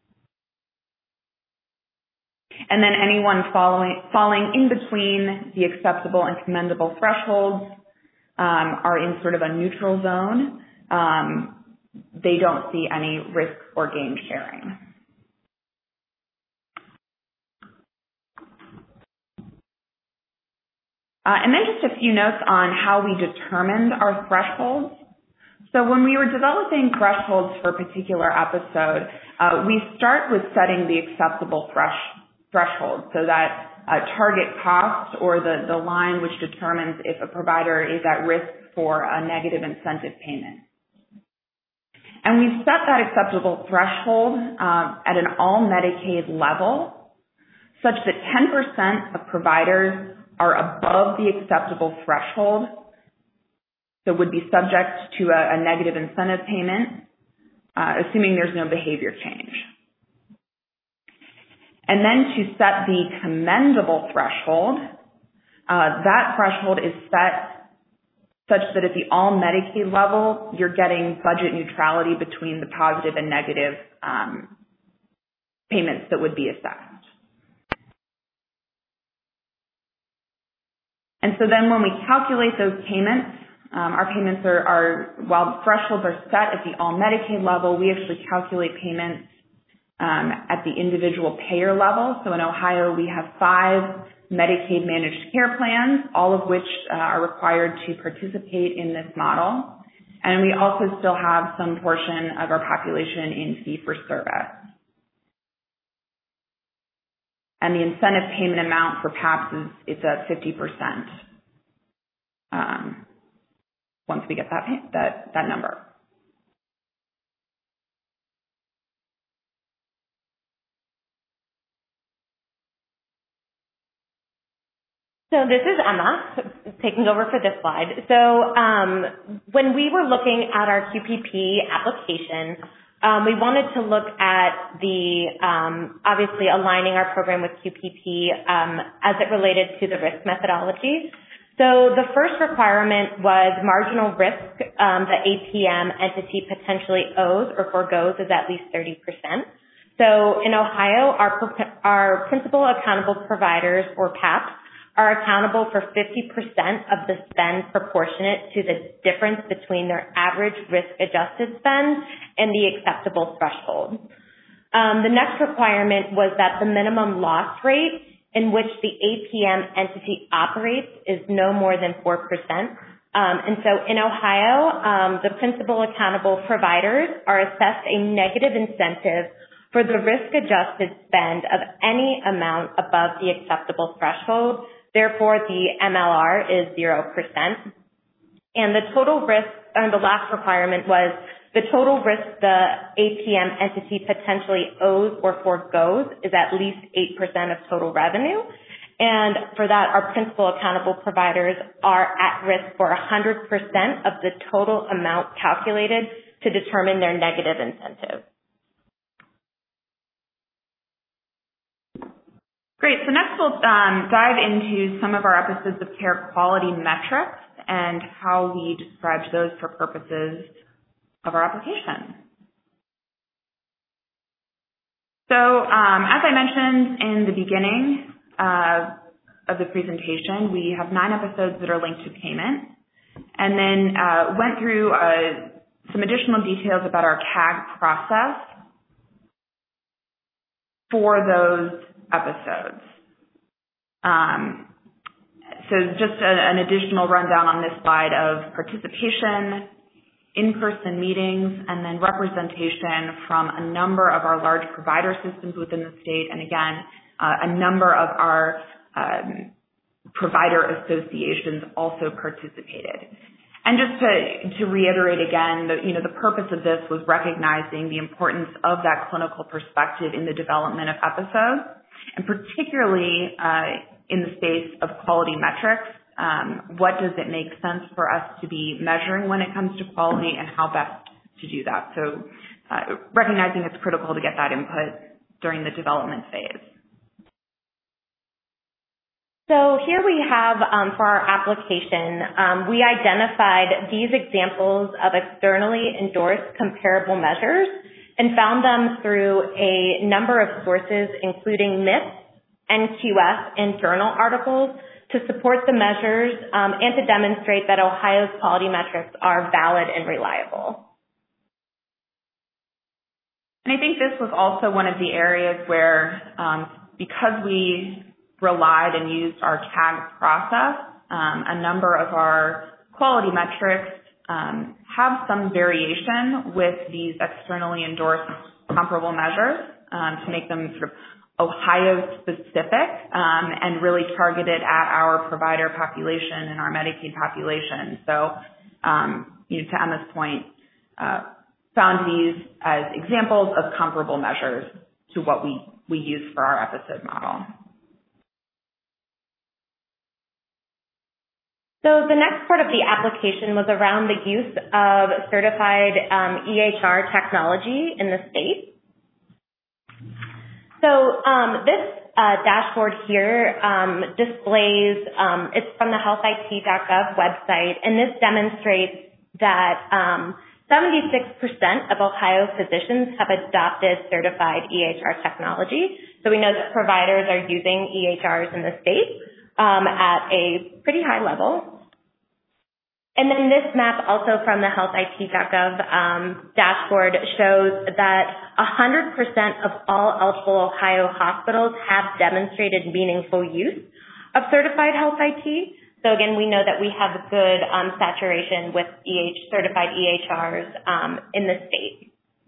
And then anyone following, falling in between the acceptable and commendable thresholds um, are in sort of a neutral zone. Um, they don't see any risk or gain sharing. Uh, and then just a few notes on how we determined our thresholds. So when we were developing thresholds for a particular episode, uh, we start with setting the acceptable threshold. threshold, so that uh, target cost or the, the line which determines if a provider is at risk for a negative incentive payment. And we've set that acceptable threshold uh, at an all Medicaid level such that ten percent of providers are above the acceptable threshold, so would be subject to a, a negative incentive payment, uh, assuming there's no behavior change. And then to set the commendable threshold, uh, that threshold is set such that at the all Medicaid level, you're getting budget neutrality between the positive and negative um, payments that would be assessed. And so then when we calculate those payments, um, our payments are, are, while thresholds are set at the all Medicaid level, we actually calculate payments Um, at the individual payer level. So in Ohio, we have five Medicaid managed care plans, all of which uh, are required to participate in this model. And we also still have some portion of our population in fee-for-service. And the incentive payment amount for P A Ps is it's at fifty percent um, once we get that, that, that number. So this is Emma, taking over for this slide. So um, when we were looking at our Q P P application, um, we wanted to look at the, um, obviously aligning our program with Q P P um, as it related to the risk methodology. So the first requirement was marginal risk um, the A P M entity potentially owes or forgoes is at least thirty percent. So in Ohio, our, our principal accountable providers, or P A Ps, are accountable for fifty percent of the spend proportionate to the difference between their average risk-adjusted spend and the acceptable threshold. Um, the next requirement was that the minimum loss rate in which the A P M entity operates is no more than four percent. Um, and so in Ohio, um, the principal accountable providers are assessed a negative incentive for the risk-adjusted spend of any amount above the acceptable threshold. Therefore, the M L R is zero percent. And the total risk, and the last requirement was the total risk the A P M entity potentially owes or forgoes is at least eight percent of total revenue. And for that, our principal accountable providers are at risk for one hundred percent of the total amount calculated to determine their negative incentive. Great. So next we'll um, dive into some of our episodes of care quality metrics and how we described those for purposes of our application. So um, as I mentioned in the beginning uh, of the presentation, we have nine episodes that are linked to payment, and then uh, went through uh, some additional details about our C A G process for those episodes. Um, so just a, an additional rundown on this slide of participation, in-person meetings, and then representation from a number of our large provider systems within the state, and again, uh, a number of our um, provider associations also participated. And just to, to reiterate again, the, you know, the purpose of this was recognizing the importance of that clinical perspective in the development of episodes, and particularly uh, in the space of quality metrics. Um, what does it make sense for us to be measuring when it comes to quality, and how best to do that? So uh, recognizing it's critical to get that input during the development phase. So here we have, um, for our application, um, we identified these examples of externally endorsed comparable measures and found them through a number of sources, including M I P S, N Q S, and journal articles to support the measures um, and to demonstrate that Ohio's quality metrics are valid and reliable. And I think this was also one of the areas where, um, because we relied and used our C A G process, um, a number of our quality metrics um, have some variation with these externally endorsed comparable measures um, to make them sort of Ohio specific um, and really targeted at our provider population and our Medicaid population. So, um, you know, to Emma's point, uh, found these as examples of comparable measures to what we, we use for our episode model. So the next part of the application was around the use of certified um, E H R technology in the state. So um, this uh, dashboard here um, displays, um, it's from the health I T dot gov website, and this demonstrates that um, seventy-six percent of Ohio physicians have adopted certified E H R technology. So we know that providers are using E H Rs in the state um, at a pretty high level. And then this map also from the health I T dot gov um, dashboard shows that one hundred percent of all eligible Ohio hospitals have demonstrated meaningful use of certified health I T. So again, we know that we have good um, saturation with E H, certified E H Rs um, in the state.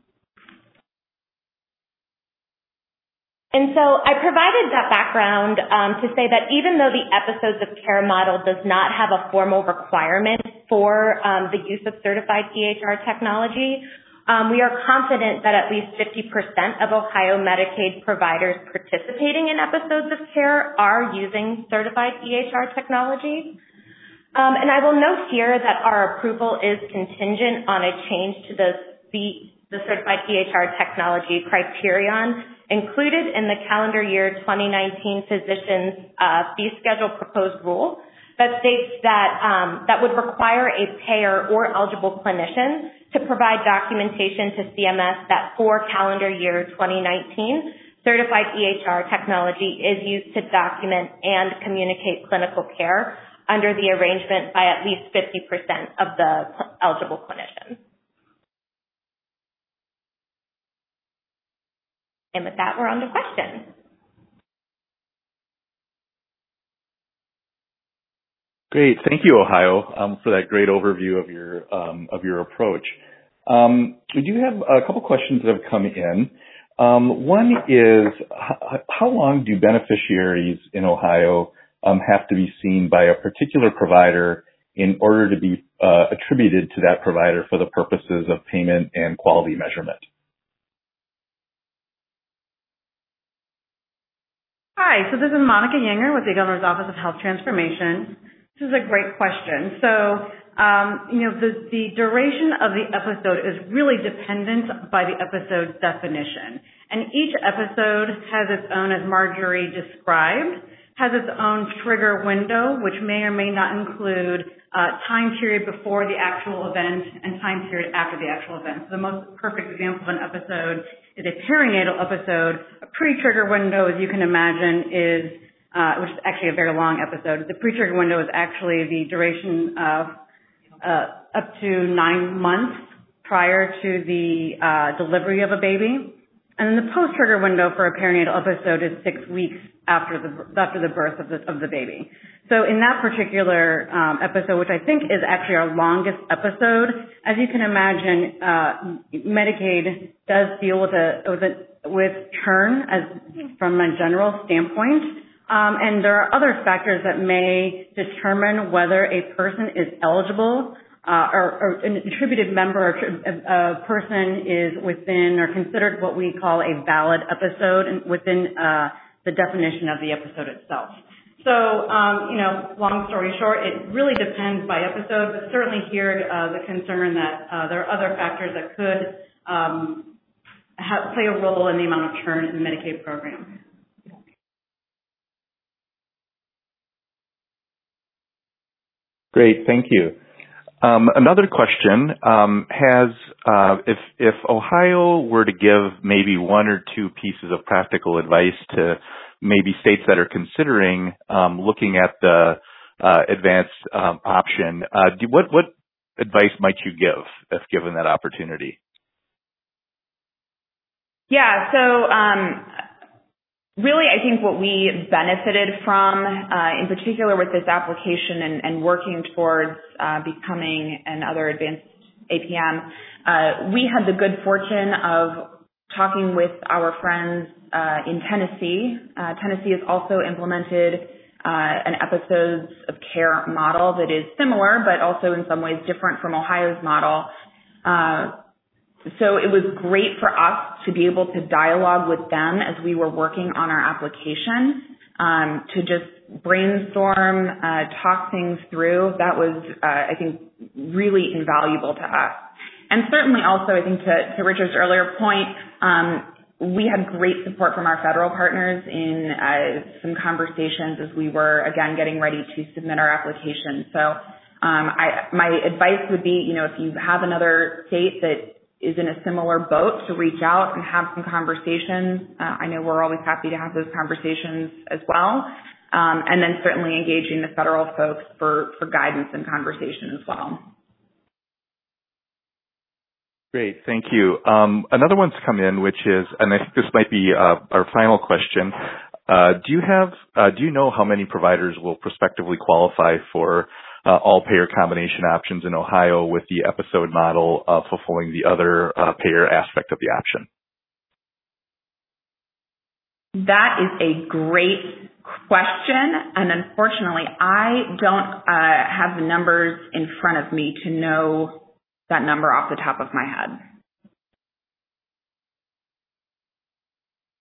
And so I provided that background um, to say that even though the episodes of care model does not have a formal requirement for um, the use of certified E H R technology, Um, we are confident that at least fifty percent of Ohio Medicaid providers participating in episodes of care are using certified E H R technology. Um, and I will note here that our approval is contingent on a change to the, the, the certified E H R technology criterion included in the calendar year twenty nineteen physicians uh, fee schedule proposed rule that states that um, that would require a payer or eligible clinician to provide documentation to C M S that for calendar year twenty nineteen, certified E H R technology is used to document and communicate clinical care under the arrangement by at least fifty percent of the eligible clinicians. And with that, we're on to questions. Great. Thank you, Ohio, um, for that great overview of your um, of your approach. Um, we do have a couple questions that have come in. Um, one is, h- how long do beneficiaries in Ohio um, have to be seen by a particular provider in order to be uh, attributed to that provider for the purposes of payment and quality measurement? Hi, so this is Monica Yinger with the Governor's Office of Health Transformation. This is a great question. So, um, you know, the, the duration of the episode is really dependent by the episode's definition. And each episode has its own, as Marjorie described, has its own trigger window, which may or may not include uh, time period before the actual event and time period after the actual event. So the most perfect example of an episode is a perinatal episode. A pre-trigger window, as you can imagine, is Uh, which is actually a very long episode. The pre-trigger window is actually the duration of uh, up to nine months prior to the uh, delivery of a baby. And then the post-trigger window for a perinatal episode is six weeks after the after the birth of the, of the baby. So in that particular um, episode, which I think is actually our longest episode, as you can imagine, uh, Medicaid does deal with a with, a, with churn as from a general standpoint. Um, and there are other factors that may determine whether a person is eligible uh, or, or an attributed member or a, a person is within or considered what we call a valid episode within uh, the definition of the episode itself. So, um, you know, long story short, it really depends by episode, but certainly here uh, the concern that uh, there are other factors that could um, have, play a role in the amount of churn in the Medicaid program. Great, thank you. Um, another question um, has, uh, if, if Ohio were to give maybe one or two pieces of practical advice to maybe states that are considering um, looking at the uh, advanced um, option, uh, do, what, what advice might you give if given that opportunity? Yeah, so um, really, I think what we benefited from, uh, in particular with this application and, and working towards uh, becoming another advanced A P M, uh, we had the good fortune of talking with our friends uh, in Tennessee. Uh, Tennessee has also implemented uh, an episodes of care model that is similar, but also in some ways different from Ohio's model. Uh, So it was great for us to be able to dialogue with them as we were working on our application, um, to just brainstorm, uh, talk things through. That was, uh, I think, really invaluable to us. And certainly also, I think to, to Richard's earlier point, um, we had great support from our federal partners in uh, some conversations as we were, again, getting ready to submit our application. So um, I, my advice would be, you know, if you have another state that is in a similar boat, to reach out and have some conversations. Uh, I know we're always happy to have those conversations as well. Um, and then certainly engaging the federal folks for, for guidance and conversation as well. Great, thank you. Um, another one's come in, which is, and I think this might be uh, our final question. Uh, do you have, uh, do you know how many providers will prospectively qualify for Uh, all payer combination options in Ohio with the episode model uh, fulfilling the other uh, payer aspect of the option? That is a great question, and unfortunately, I don't uh, have the numbers in front of me to know that number off the top of my head.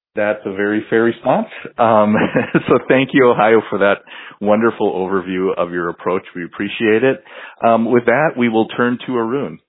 That's a very fair response. Um, so thank you, Ohio, for that wonderful overview of your approach. We appreciate it. Um, with that, we will turn to Arun.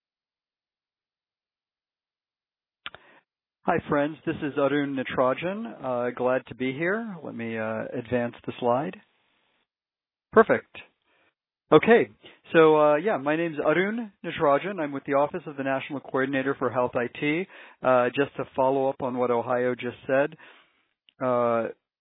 Hi, friends. This is Arun Natarajan. Uh, glad to be here. Let me uh, advance the slide. Perfect. Okay. So, uh, yeah, my name is Arun Natarajan. I'm with the Office of the National Coordinator for Health I T. Uh, just to follow up on what Ohio just said, uh,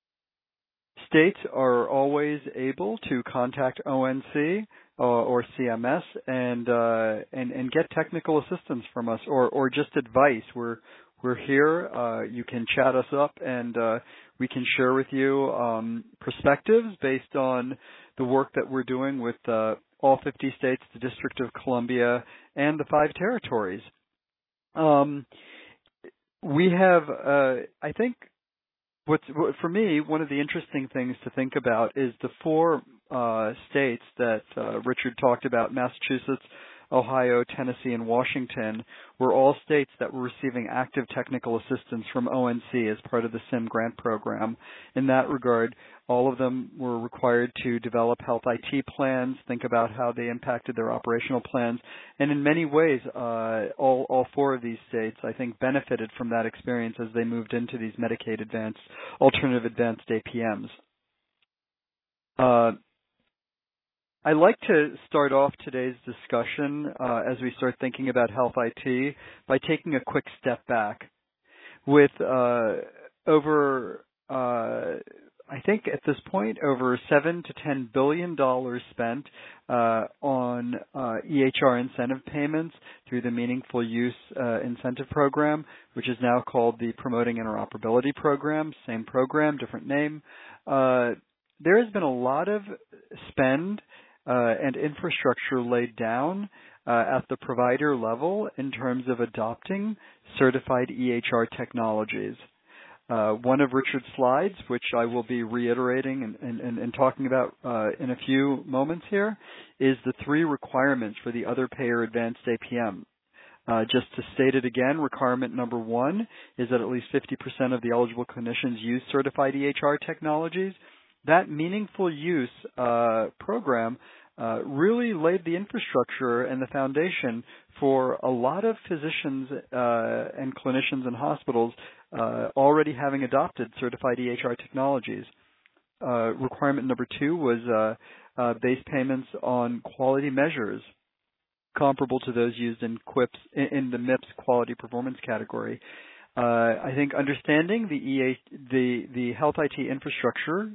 states are always able to contact O N C uh, or C M S and, uh, and and get technical assistance from us, or or just advice. We're we're here. Uh, you can chat us up, and uh, we can share with you um, perspectives based on the work that we're doing with uh, all fifty states, the District of Columbia, and the five territories. Um, we have, uh, I think. What's, what, for me, one of the interesting things to think about is the four uh, states that uh, Richard talked about, Massachusetts, Ohio, Tennessee, and Washington, were all states that were receiving active technical assistance from O N C as part of the S I M grant program. In that regard, all of them were required to develop health I T plans, think about how they impacted their operational plans, and in many ways, uh, all, all four of these states, I think, benefited from that experience as they moved into these Medicaid advanced, alternative advanced A P Ms. Uh, I'd like to start off today's discussion uh, as we start thinking about health I T by taking a quick step back. With uh, over, uh, I think at this point, over seven to ten billion dollars spent uh, on uh, E H R incentive payments through the Meaningful Use uh, Incentive Program, which is now called the Promoting Interoperability Program. Same program, different name. Uh, there has been a lot of spend Uh, and infrastructure laid down uh, at the provider level in terms of adopting certified E H R technologies. Uh, one of Richard's slides, which I will be reiterating and, and, and, and talking about uh, in a few moments here, is the three requirements for the Other Payer Advanced A P M. Uh, just to state it again, requirement number one is that at least fifty percent of the eligible clinicians use certified E H R technologies. That meaningful use uh, program uh, really laid the infrastructure and the foundation for a lot of physicians uh, and clinicians and hospitals uh, already having adopted certified E H R technologies. Uh, requirement number two was uh, uh, base payments on quality measures comparable to those used in Q I P S in, in the M I P S quality performance category. Uh, I think understanding the, E A, the the health I T infrastructure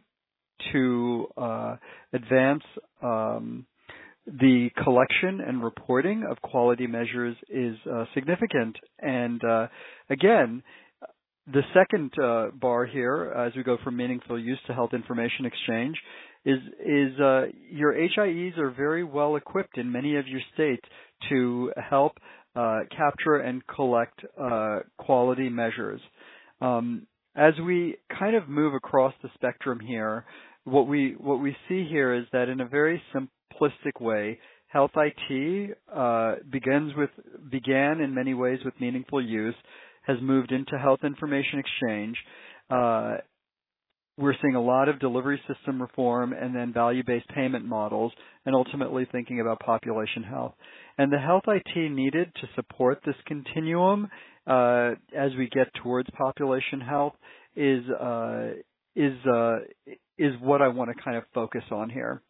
to uh, advance um, the collection and reporting of quality measures is uh, significant. And uh, again, the second uh, bar here, as we go from meaningful use to health information exchange, is is uh, your H I Es are very well equipped in many of your states to help uh, capture and collect uh, quality measures. Um, as we kind of move across the spectrum here, what we what we see here is that in a very simplistic way, health I T uh, begins with began in many ways with meaningful use, has moved into health information exchange. Uh, we're seeing a lot of delivery system reform and then value-based payment models, and ultimately thinking about population health. And the health I T needed to support this continuum uh, as we get towards population health is uh, is uh, is what I want to kind of focus on here.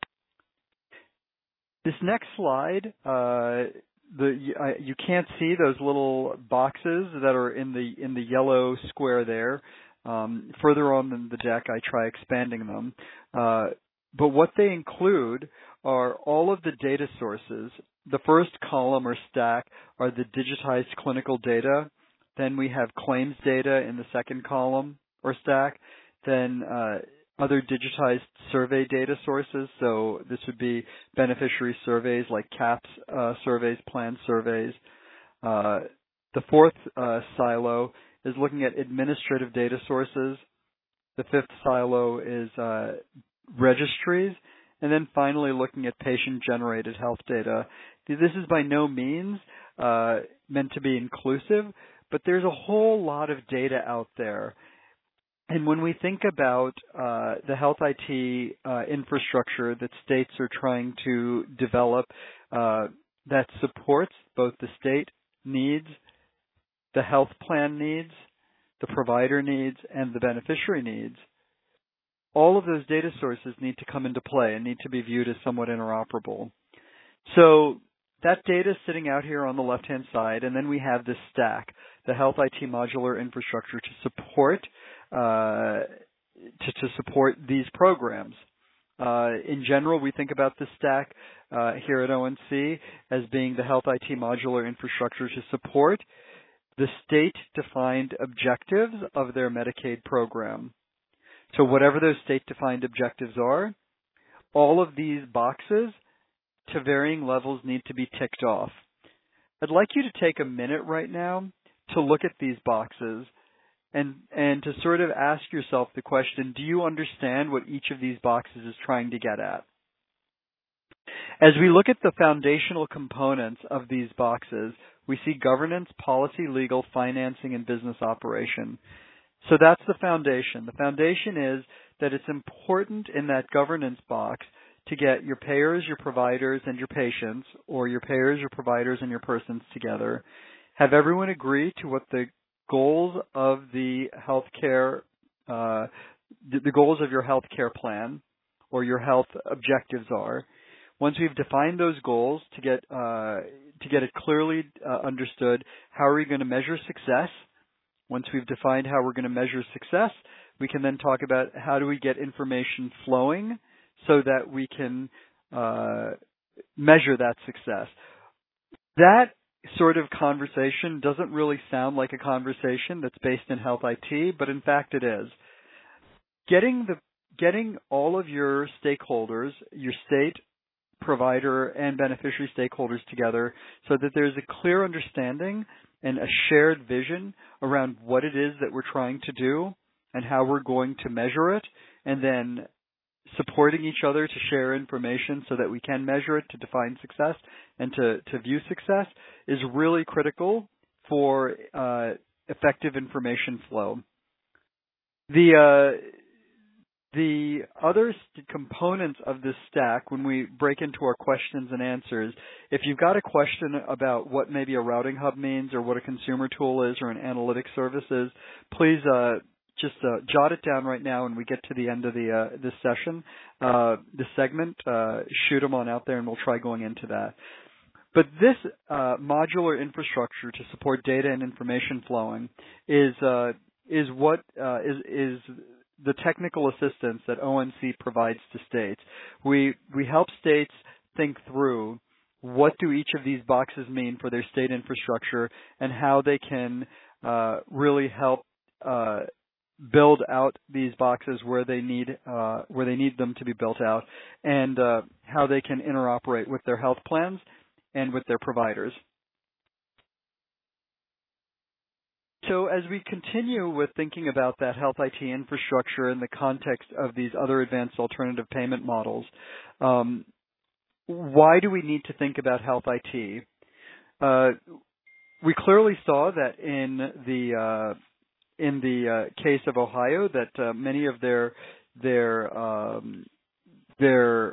This next slide, uh, the you, I, you can't see those little boxes that are in the in the yellow square there. Um, further on in the deck, I try expanding them. Uh, but what they include are all of the data sources. The first column or stack are the digitized clinical data. Then we have claims data in the second column or stack. Then uh, other digitized survey data sources. So this would be beneficiary surveys like CAHPS uh, surveys, plan surveys. Uh, the fourth uh, silo is looking at administrative data sources. The fifth silo is uh, registries. And then finally looking at patient-generated health data. This is by no means uh, meant to be inclusive, but there's a whole lot of data out there. And when we think about uh, the health I T uh, infrastructure that states are trying to develop uh, that supports both the state needs, the health plan needs, the provider needs, and the beneficiary needs, all of those data sources need to come into play and need to be viewed as somewhat interoperable. So that data is sitting out here on the left-hand side, and then we have this stack, the Health I T modular infrastructure to support uh, to, to support these programs. Uh, in general, we think about the stack uh, here at O N C as being the Health I T modular infrastructure to support the state-defined objectives of their Medicaid program. So whatever those state-defined objectives are, all of these boxes to varying levels need to be ticked off. I'd like you to take a minute right now to look at these boxes and, and to sort of ask yourself the question, do you understand what each of these boxes is trying to get at? As we look at the foundational components of these boxes, we see governance, policy, legal, financing, and business operation. So that's the foundation. The foundation is that it's important in that governance box to get your payers, your providers, and your patients, or your payers, your providers, and your persons together. Have everyone agree to what the goals of the healthcare, uh, the, the goals of your healthcare plan or your health objectives are. Once we've defined those goals, to get uh, to get it clearly uh, understood, how are we going to measure success? Once we've defined how we're going to measure success, we can then talk about how do we get information flowing so that we can uh, measure that success. That sort of conversation doesn't really sound like a conversation that's based in health I T, but in fact it is. Getting the getting all of your stakeholders, your state, provider, and beneficiary stakeholders together so that there's a clear understanding and a shared vision around what it is that we're trying to do and how we're going to measure it, and then supporting each other to share information so that we can measure it, to define success, and to, to view success is really critical for uh, effective information flow. The uh, the other st- components of this stack, when we break into our questions and answers, if you've got a question about what maybe a routing hub means or what a consumer tool is or an analytics service is, please uh, just uh, jot it down right now when we get to the end of the uh, this session, uh, this segment. Uh, shoot them on out there, and we'll try going into that. But this uh, modular infrastructure to support data and information flowing is uh, is what uh, is is the technical assistance that O N C provides to states. We we help states think through what do each of these boxes mean for their state infrastructure and how they can uh, really help uh, build out these boxes where they need uh, where they need them to be built out, and uh, how they can interoperate with their health plans and with their providers. So as we continue with thinking about that health I T infrastructure in the context of these other advanced alternative payment models, um, why do we need to think about health I T? Uh, we clearly saw that in the uh, in the uh, case of Ohio, that uh, many of their their um, their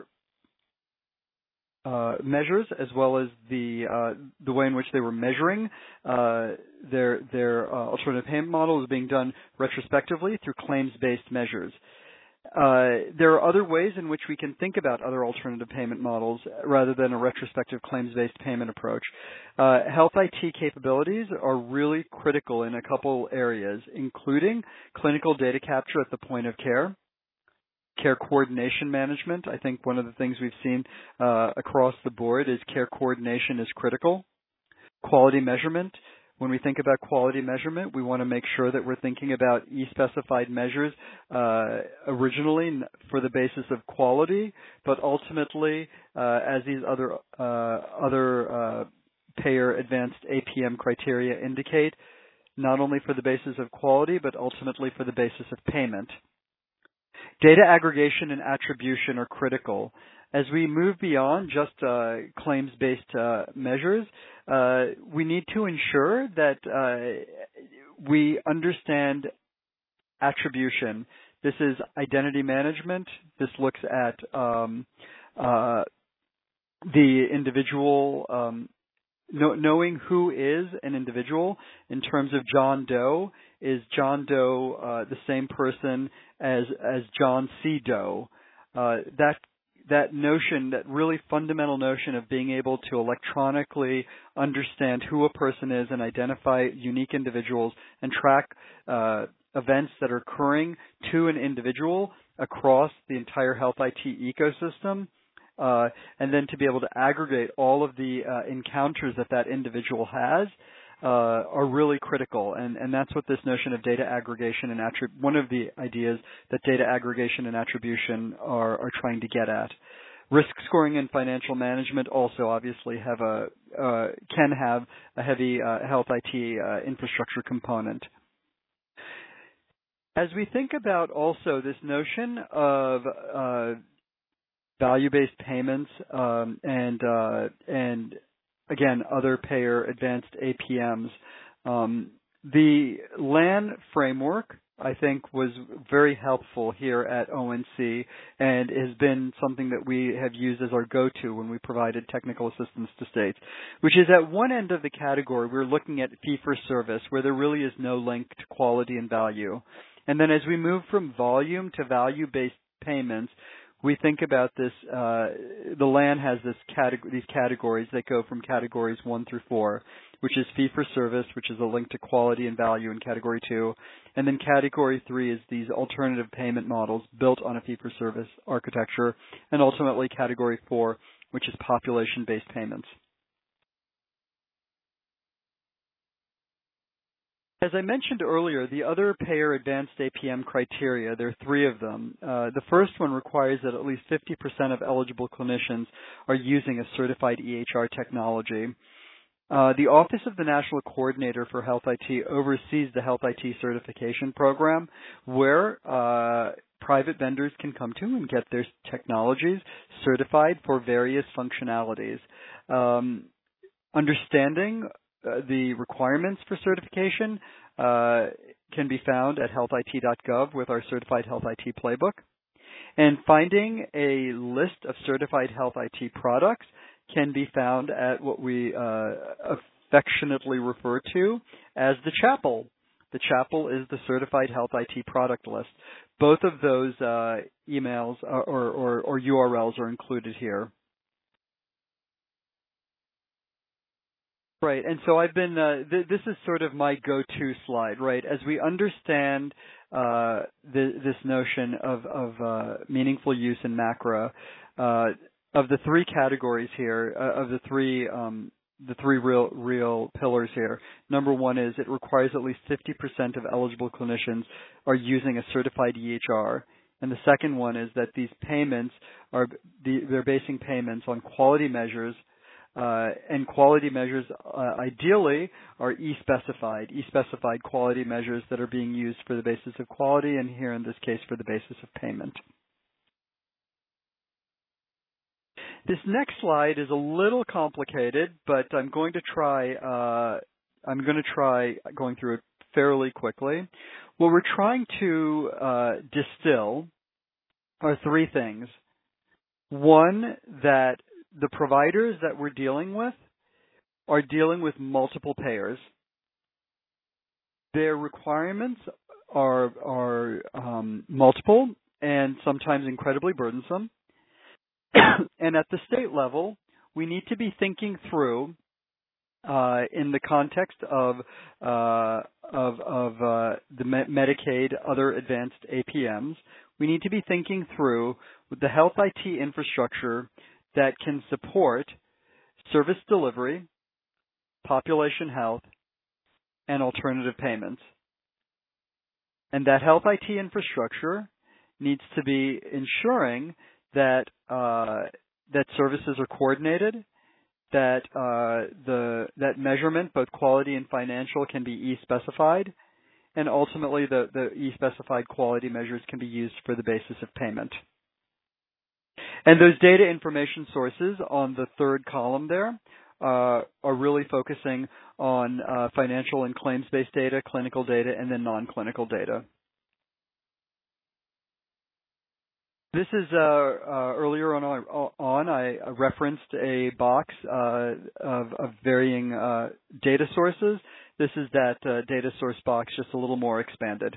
Uh, measures, as well as the uh, the way in which they were measuring uh, their their uh, alternative payment model was being done retrospectively through claims-based measures. Uh, there are other ways in which we can think about other alternative payment models rather than a retrospective claims-based payment approach. Uh, health I T capabilities are really critical in a couple areas, including clinical data capture at the point of care, care coordination management. I think one of the things we've seen uh, across the board is care coordination is critical. Quality measurement. When we think about quality measurement, we want to make sure that we're thinking about e-specified measures uh, originally for the basis of quality, but ultimately, uh, as these other uh, other uh, payer advanced A P M criteria indicate, not only for the basis of quality, but ultimately for the basis of payment. Data aggregation and attribution are critical. As we move beyond just uh, claims-based uh, measures, uh, we need to ensure that uh, we understand attribution. This is identity management. This looks at um, uh, the individual, um, know, knowing who is an individual. In terms of John Doe, is John Doe uh, the same person as as John C. Doe? Uh, that that notion, that really fundamental notion of being able to electronically understand who a person is and identify unique individuals and track uh, events that are occurring to an individual across the entire health I T ecosystem, uh, and then to be able to aggregate all of the uh, encounters that that individual has, uh, are really critical. And, and that's what this notion of data aggregation and attrib- one of the ideas that data aggregation and attribution are, are trying to get at. Risk scoring and financial management also obviously have a uh, can have a heavy uh, health I T uh, infrastructure component. As we think about also this notion of uh, value-based payments um, and uh, and again other payer advanced A P Ms, um, the L A N framework I think was very helpful here at O N C and has been something that we have used as our go-to when we provided technical assistance to states, which is at one end of the category we're looking at fee-for-service where there really is no link to quality and value. And then as we move from volume to value-based payments, we think about this, uh, the L A N has this category, these categories that go from categories one through four, which is fee-for-service, which is a link to quality and value in category two. And then category three is these alternative payment models built on a fee-for-service architecture. And ultimately category four, which is population-based payments. As I mentioned earlier, the other payer advanced A P M criteria, there are three of them. Uh, the first one requires that at least fifty percent of eligible clinicians are using a certified E H R technology. Uh, the Office of the National Coordinator for Health I T oversees the Health I T certification program where uh, private vendors can come to and get their technologies certified for various functionalities. Um, understanding Uh, the requirements for certification uh, can be found at health I T dot gov with our Certified Health I T Playbook. And finding a list of certified Health I T products can be found at what we uh, affectionately refer to as the chapel. The chapel is the Certified Health I T product list. Both of those uh, emails or, or, or U R Ls are included here. Right, and so I've been, uh, th- this is sort of my go-to slide, right? As we understand uh, th- this notion of, of uh, meaningful use in MACRA, uh, of the three categories here, uh, of the three um, the three real real pillars here, number one is it requires at least fifty percent of eligible clinicians are using a certified E H R. And the second one is that these payments are, the, they're basing payments on quality measures. Uh, and quality measures uh, ideally are e-specified, e-specified quality measures that are being used for the basis of quality and here in this case for the basis of payment. This next slide is a little complicated, but I'm going to try, uh, I'm going to try going through it fairly quickly. What we're trying to uh, distill are three things. One, that the providers that we're dealing with are dealing with multiple payers. Their requirements are, are um, multiple and sometimes incredibly burdensome. And at the state level, we need to be thinking through, uh, in the context of, uh, of, of uh, the Medicaid, other advanced A P Ms, we need to be thinking through the health I T infrastructure that can support service delivery, population health, and alternative payments. And that health I T infrastructure needs to be ensuring that uh, that services are coordinated, that uh, the that measurement, both quality and financial, can be e-specified, and ultimately the, the e-specified quality measures can be used for the basis of payment. And those data information sources on the third column there uh, are really focusing on uh, financial and claims-based data, clinical data, and then non-clinical data. This is uh, uh, earlier on, on. I referenced a box uh, of, of varying uh, data sources. This is that uh, data source box, just a little more expanded.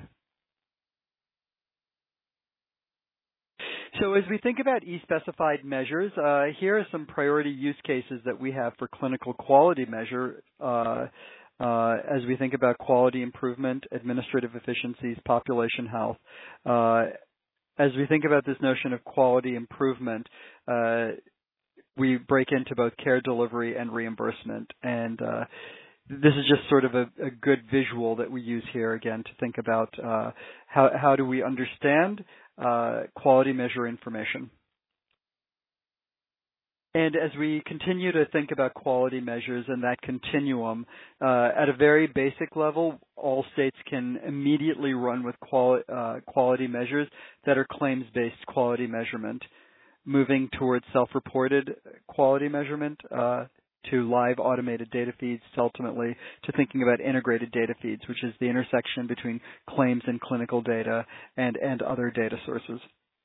So as we think about e-specified measures, uh, here are some priority use cases that we have for clinical quality measure uh, uh, as we think about quality improvement, administrative efficiencies, population health. Uh, as we think about this notion of quality improvement, uh, we break into both care delivery and reimbursement. And uh, this is just sort of a, a good visual that we use here, again, to think about uh, how, how do we understand uh, quality measure information. And as we continue to think about quality measures and that continuum, uh, at a very basic level, all states can immediately run with quali- uh, quality measures that are claims-based quality measurement, moving towards self-reported quality measurement, uh, to live automated data feeds, to ultimately to thinking about integrated data feeds, which is the intersection between claims and clinical data and, and other data sources.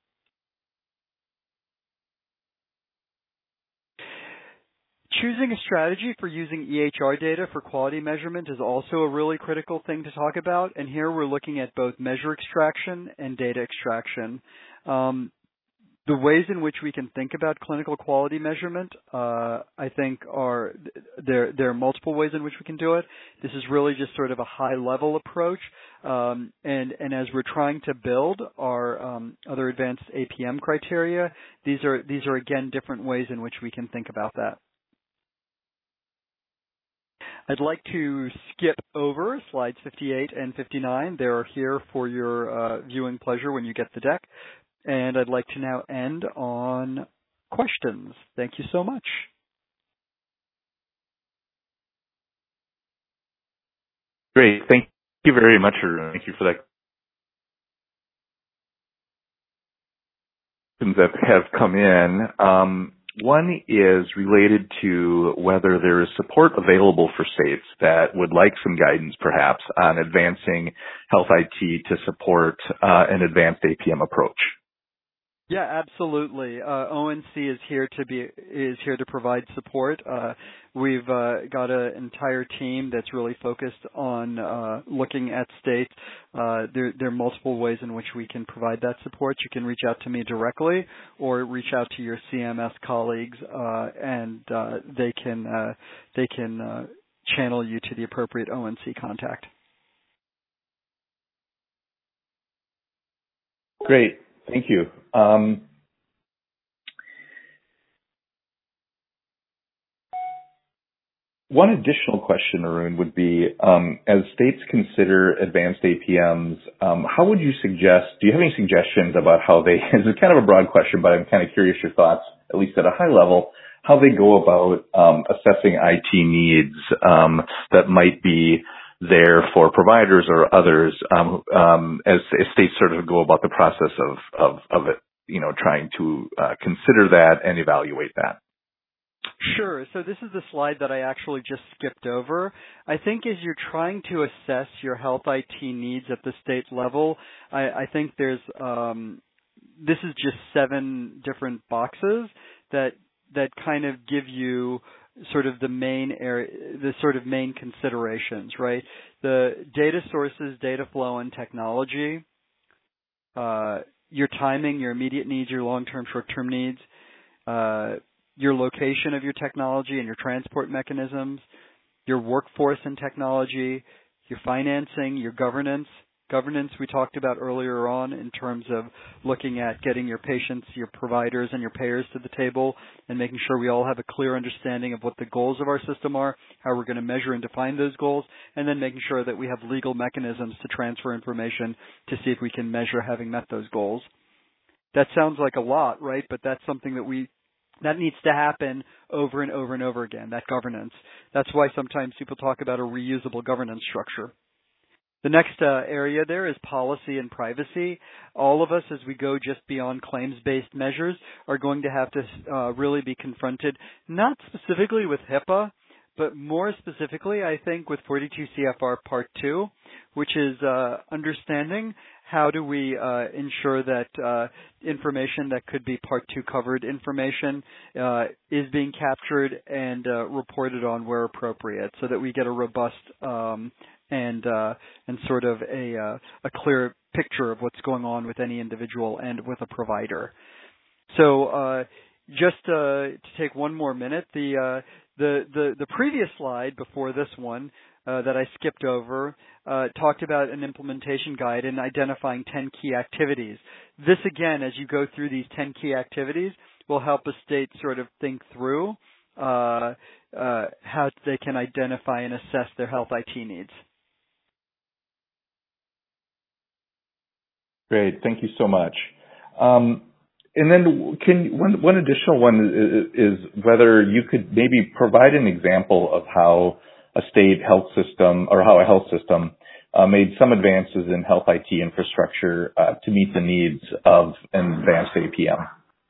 Choosing a strategy for using E H R data for quality measurement is also a really critical thing to talk about, and here we're looking at both measure extraction and data extraction. Um, The ways in which we can think about clinical quality measurement, uh, I think, are there. There are multiple ways in which we can do it. This is really just sort of a high-level approach, um, and and as we're trying to build our um, other advanced A P M criteria, these are these are again different ways in which we can think about that. I'd like to skip over slides fifty-eight and fifty-nine. They're here for your uh, viewing pleasure when you get the deck. And I'd like to now end on questions. Thank you so much. Great. Thank you very much, Arun. Thank you for that. Questions that have come in. Um, one is related to whether there is support available for states that would like some guidance, perhaps, on advancing health I T to support uh, an advanced A P M approach. Yeah, absolutely. Uh, O N C is here to be is here to provide support. Uh, we've uh, got an entire team that's really focused on uh, looking at states. Uh, there, there are multiple ways in which we can provide that support. You can reach out to me directly, or reach out to your C M S colleagues, uh, and uh, they can uh, they can uh, channel you to the appropriate O N C contact. Great. Thank you. Um, one additional question, Arun, would be, um, as states consider advanced A P Ms, um, how would you suggest, do you have any suggestions about how they, it's kind of a broad question, but I'm kind of curious your thoughts, at least at a high level, how they go about um, assessing I T needs um, that might be there for providers or others um, um, as, as states sort of go about the process of, of, of it, you know, trying to uh, consider that and evaluate that. Sure. So this is the slide that I actually just skipped over. I think as you're trying to assess your health I T needs at the state level, I, I think there's um, this is just seven different boxes that that kind of give you sort of the main area, the sort of main considerations, right? The data sources, data flow, and technology, uh, your timing, your immediate needs, your long-term, short-term needs, uh, your location of your technology and your transport mechanisms, your workforce and technology, your financing, your governance. Governance we talked about earlier on in terms of looking at getting your patients, your providers, and your payers to the table and making sure we all have a clear understanding of what the goals of our system are, how we're going to measure and define those goals, and then making sure that we have legal mechanisms to transfer information to see if we can measure having met those goals. That sounds like a lot, right? But that's something that we that needs to happen over and over and over again, that governance. That's why sometimes people talk about a reusable governance structure. The next uh, area there is policy and privacy. All of us, as we go just beyond claims-based measures, are going to have to uh, really be confronted, not specifically with HIPAA, but more specifically, I think, with forty-two C F R Part two, which is uh, understanding how do we uh, ensure that uh, information that could be Part two covered information uh, is being captured and uh, reported on where appropriate, so that we get a robust um, and uh, and sort of a uh, a clear picture of what's going on with any individual and with a provider. So uh, just uh, to take one more minute, the uh, the, the the previous slide before this one uh, that I skipped over uh, talked about an implementation guide and identifying ten key activities. This again, as you go through these ten key activities, will help a state sort of think through uh, uh, how they can identify and assess their health I T needs. Great, thank you so much. Um, And then can one, one additional one is, is whether you could maybe provide an example of how a state health system or how a health system uh, made some advances in health I T infrastructure uh, to meet the needs of an advanced A P M.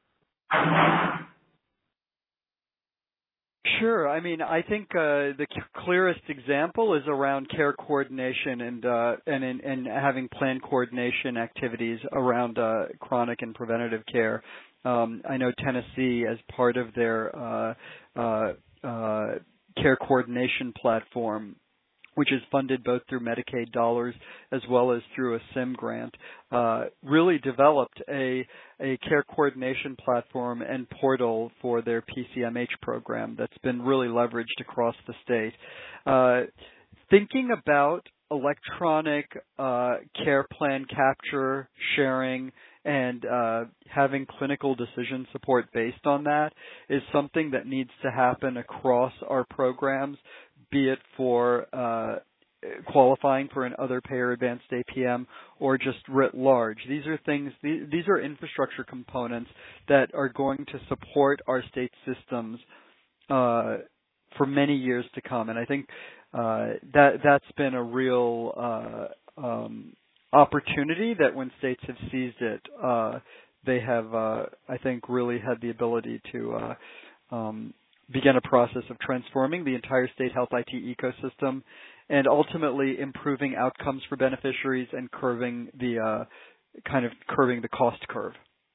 Sure. I mean, I think uh, the clearest example is around care coordination and uh, and, and and having plan coordination activities around uh, chronic and preventative care. Um, I know Tennessee, as part of their uh, uh, uh, care coordination platform, which is funded both through Medicaid dollars as well as through a S I M grant, uh, really developed a, a care coordination platform and portal for their P C M H program that's been really leveraged across the state. Uh, thinking about electronic uh, care plan capture, sharing, and uh, having clinical decision support based on that is something that needs to happen across our programs, be it for uh, qualifying for an other payer advanced A P M or just writ large. These are things, these are infrastructure components that are going to support our state systems uh, for many years to come. And I think uh, that, that's been a real uh, um, opportunity that when states have seized it, uh, they have, uh, I think, really had the ability to uh, um, begin a process of transforming the entire state health I T ecosystem and ultimately improving outcomes for beneficiaries and curving the uh, kind of curving the cost curve.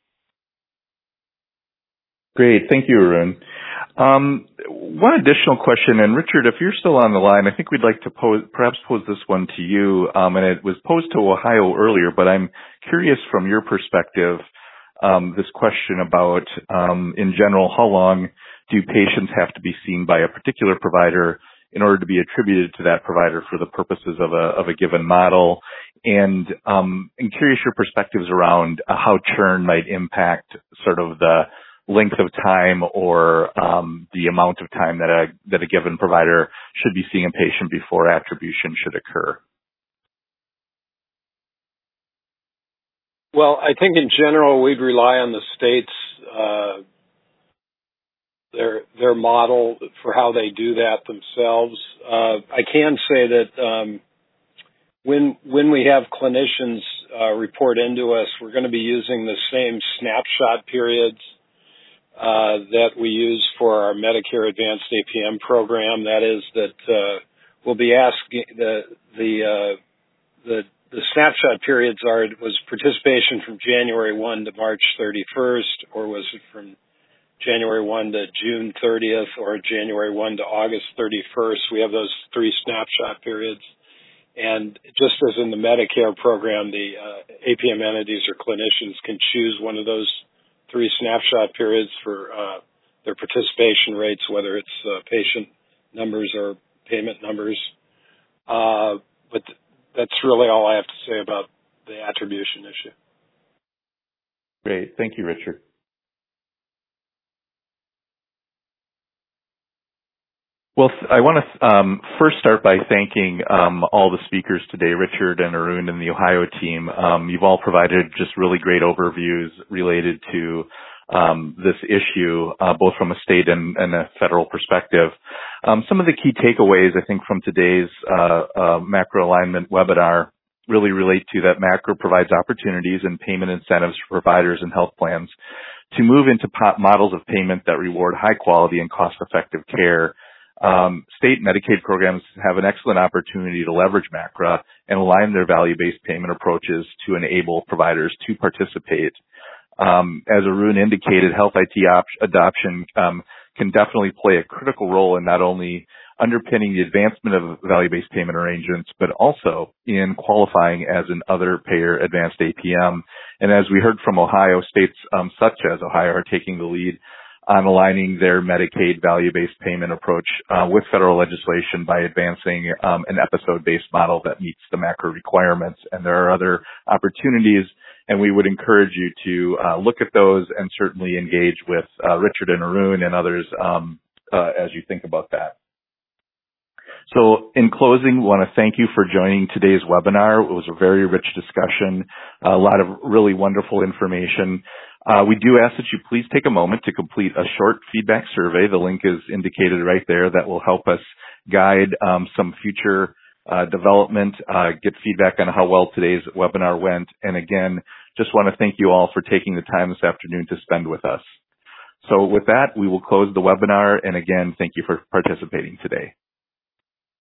Great. Thank you, Arun. Um, one additional question, and Richard, if you're still on the line, I think we'd like to pose, perhaps pose this one to you. Um, and it was posed to Ohio earlier, but I'm curious from your perspective, um, this question about, um, in general, how long do patients have to be seen by a particular provider in order to be attributed to that provider for the purposes of a, of a given model? And um, I'm curious your perspectives around uh, how churn might impact sort of the length of time or um, the amount of time that a that a given provider should be seeing a patient before attribution should occur. Well, I think in general we'd rely on the states, uh, their their model for how they do that themselves. Uh, I can say that um, when when we have clinicians uh, report into us, we're going to be using the same snapshot periods Uh, that we use for our Medicare Advanced A P M program. That is that uh, we'll be asking the the uh, the the snapshot periods are was participation from January first to March thirty-first, or was it from January first to June thirtieth, or January first to August thirty-first? We have those three snapshot periods. And just as in the Medicare program, the uh, A P M entities or clinicians can choose one of those three snapshot periods for uh, their participation rates, whether it's uh, patient numbers or payment numbers. Uh, but th- that's really all I have to say about the attribution issue. Great. Thank you, Richard. Well, I want to um, first start by thanking um, all the speakers today, Richard and Arun and the Ohio team. Um, you've all provided just really great overviews related to um, this issue, uh, both from a state and, and a federal perspective. Um, some of the key takeaways, I think, from today's uh, uh, macro alignment webinar really relate to that macro provides opportunities and payment incentives for providers and health plans to move into models of payment that reward high quality and cost-effective care Um, state Medicaid programs have an excellent opportunity to leverage MACRA and align their value-based payment approaches to enable providers to participate. Um, as Arun indicated, health I T op- adoption um, can definitely play a critical role in not only underpinning the advancement of value-based payment arrangements, but also in qualifying as an other payer advanced A P M. And as we heard from Ohio, states um, such as Ohio are taking the lead on aligning their Medicaid value-based payment approach uh, with federal legislation by advancing um, an episode-based model that meets the MACRA requirements. And there are other opportunities, and we would encourage you to uh, look at those and certainly engage with uh, Richard and Arun and others um, uh, as you think about that. So in closing, we want to thank you for joining today's webinar. It was a very rich discussion, a lot of really wonderful information. Uh, we do ask that you please take a moment to complete a short feedback survey. The link is indicated right there. That will help us guide um, some future uh, development, uh, get feedback on how well today's webinar went. And again, just want to thank you all for taking the time this afternoon to spend with us. So with that, we will close the webinar. And again, thank you for participating today.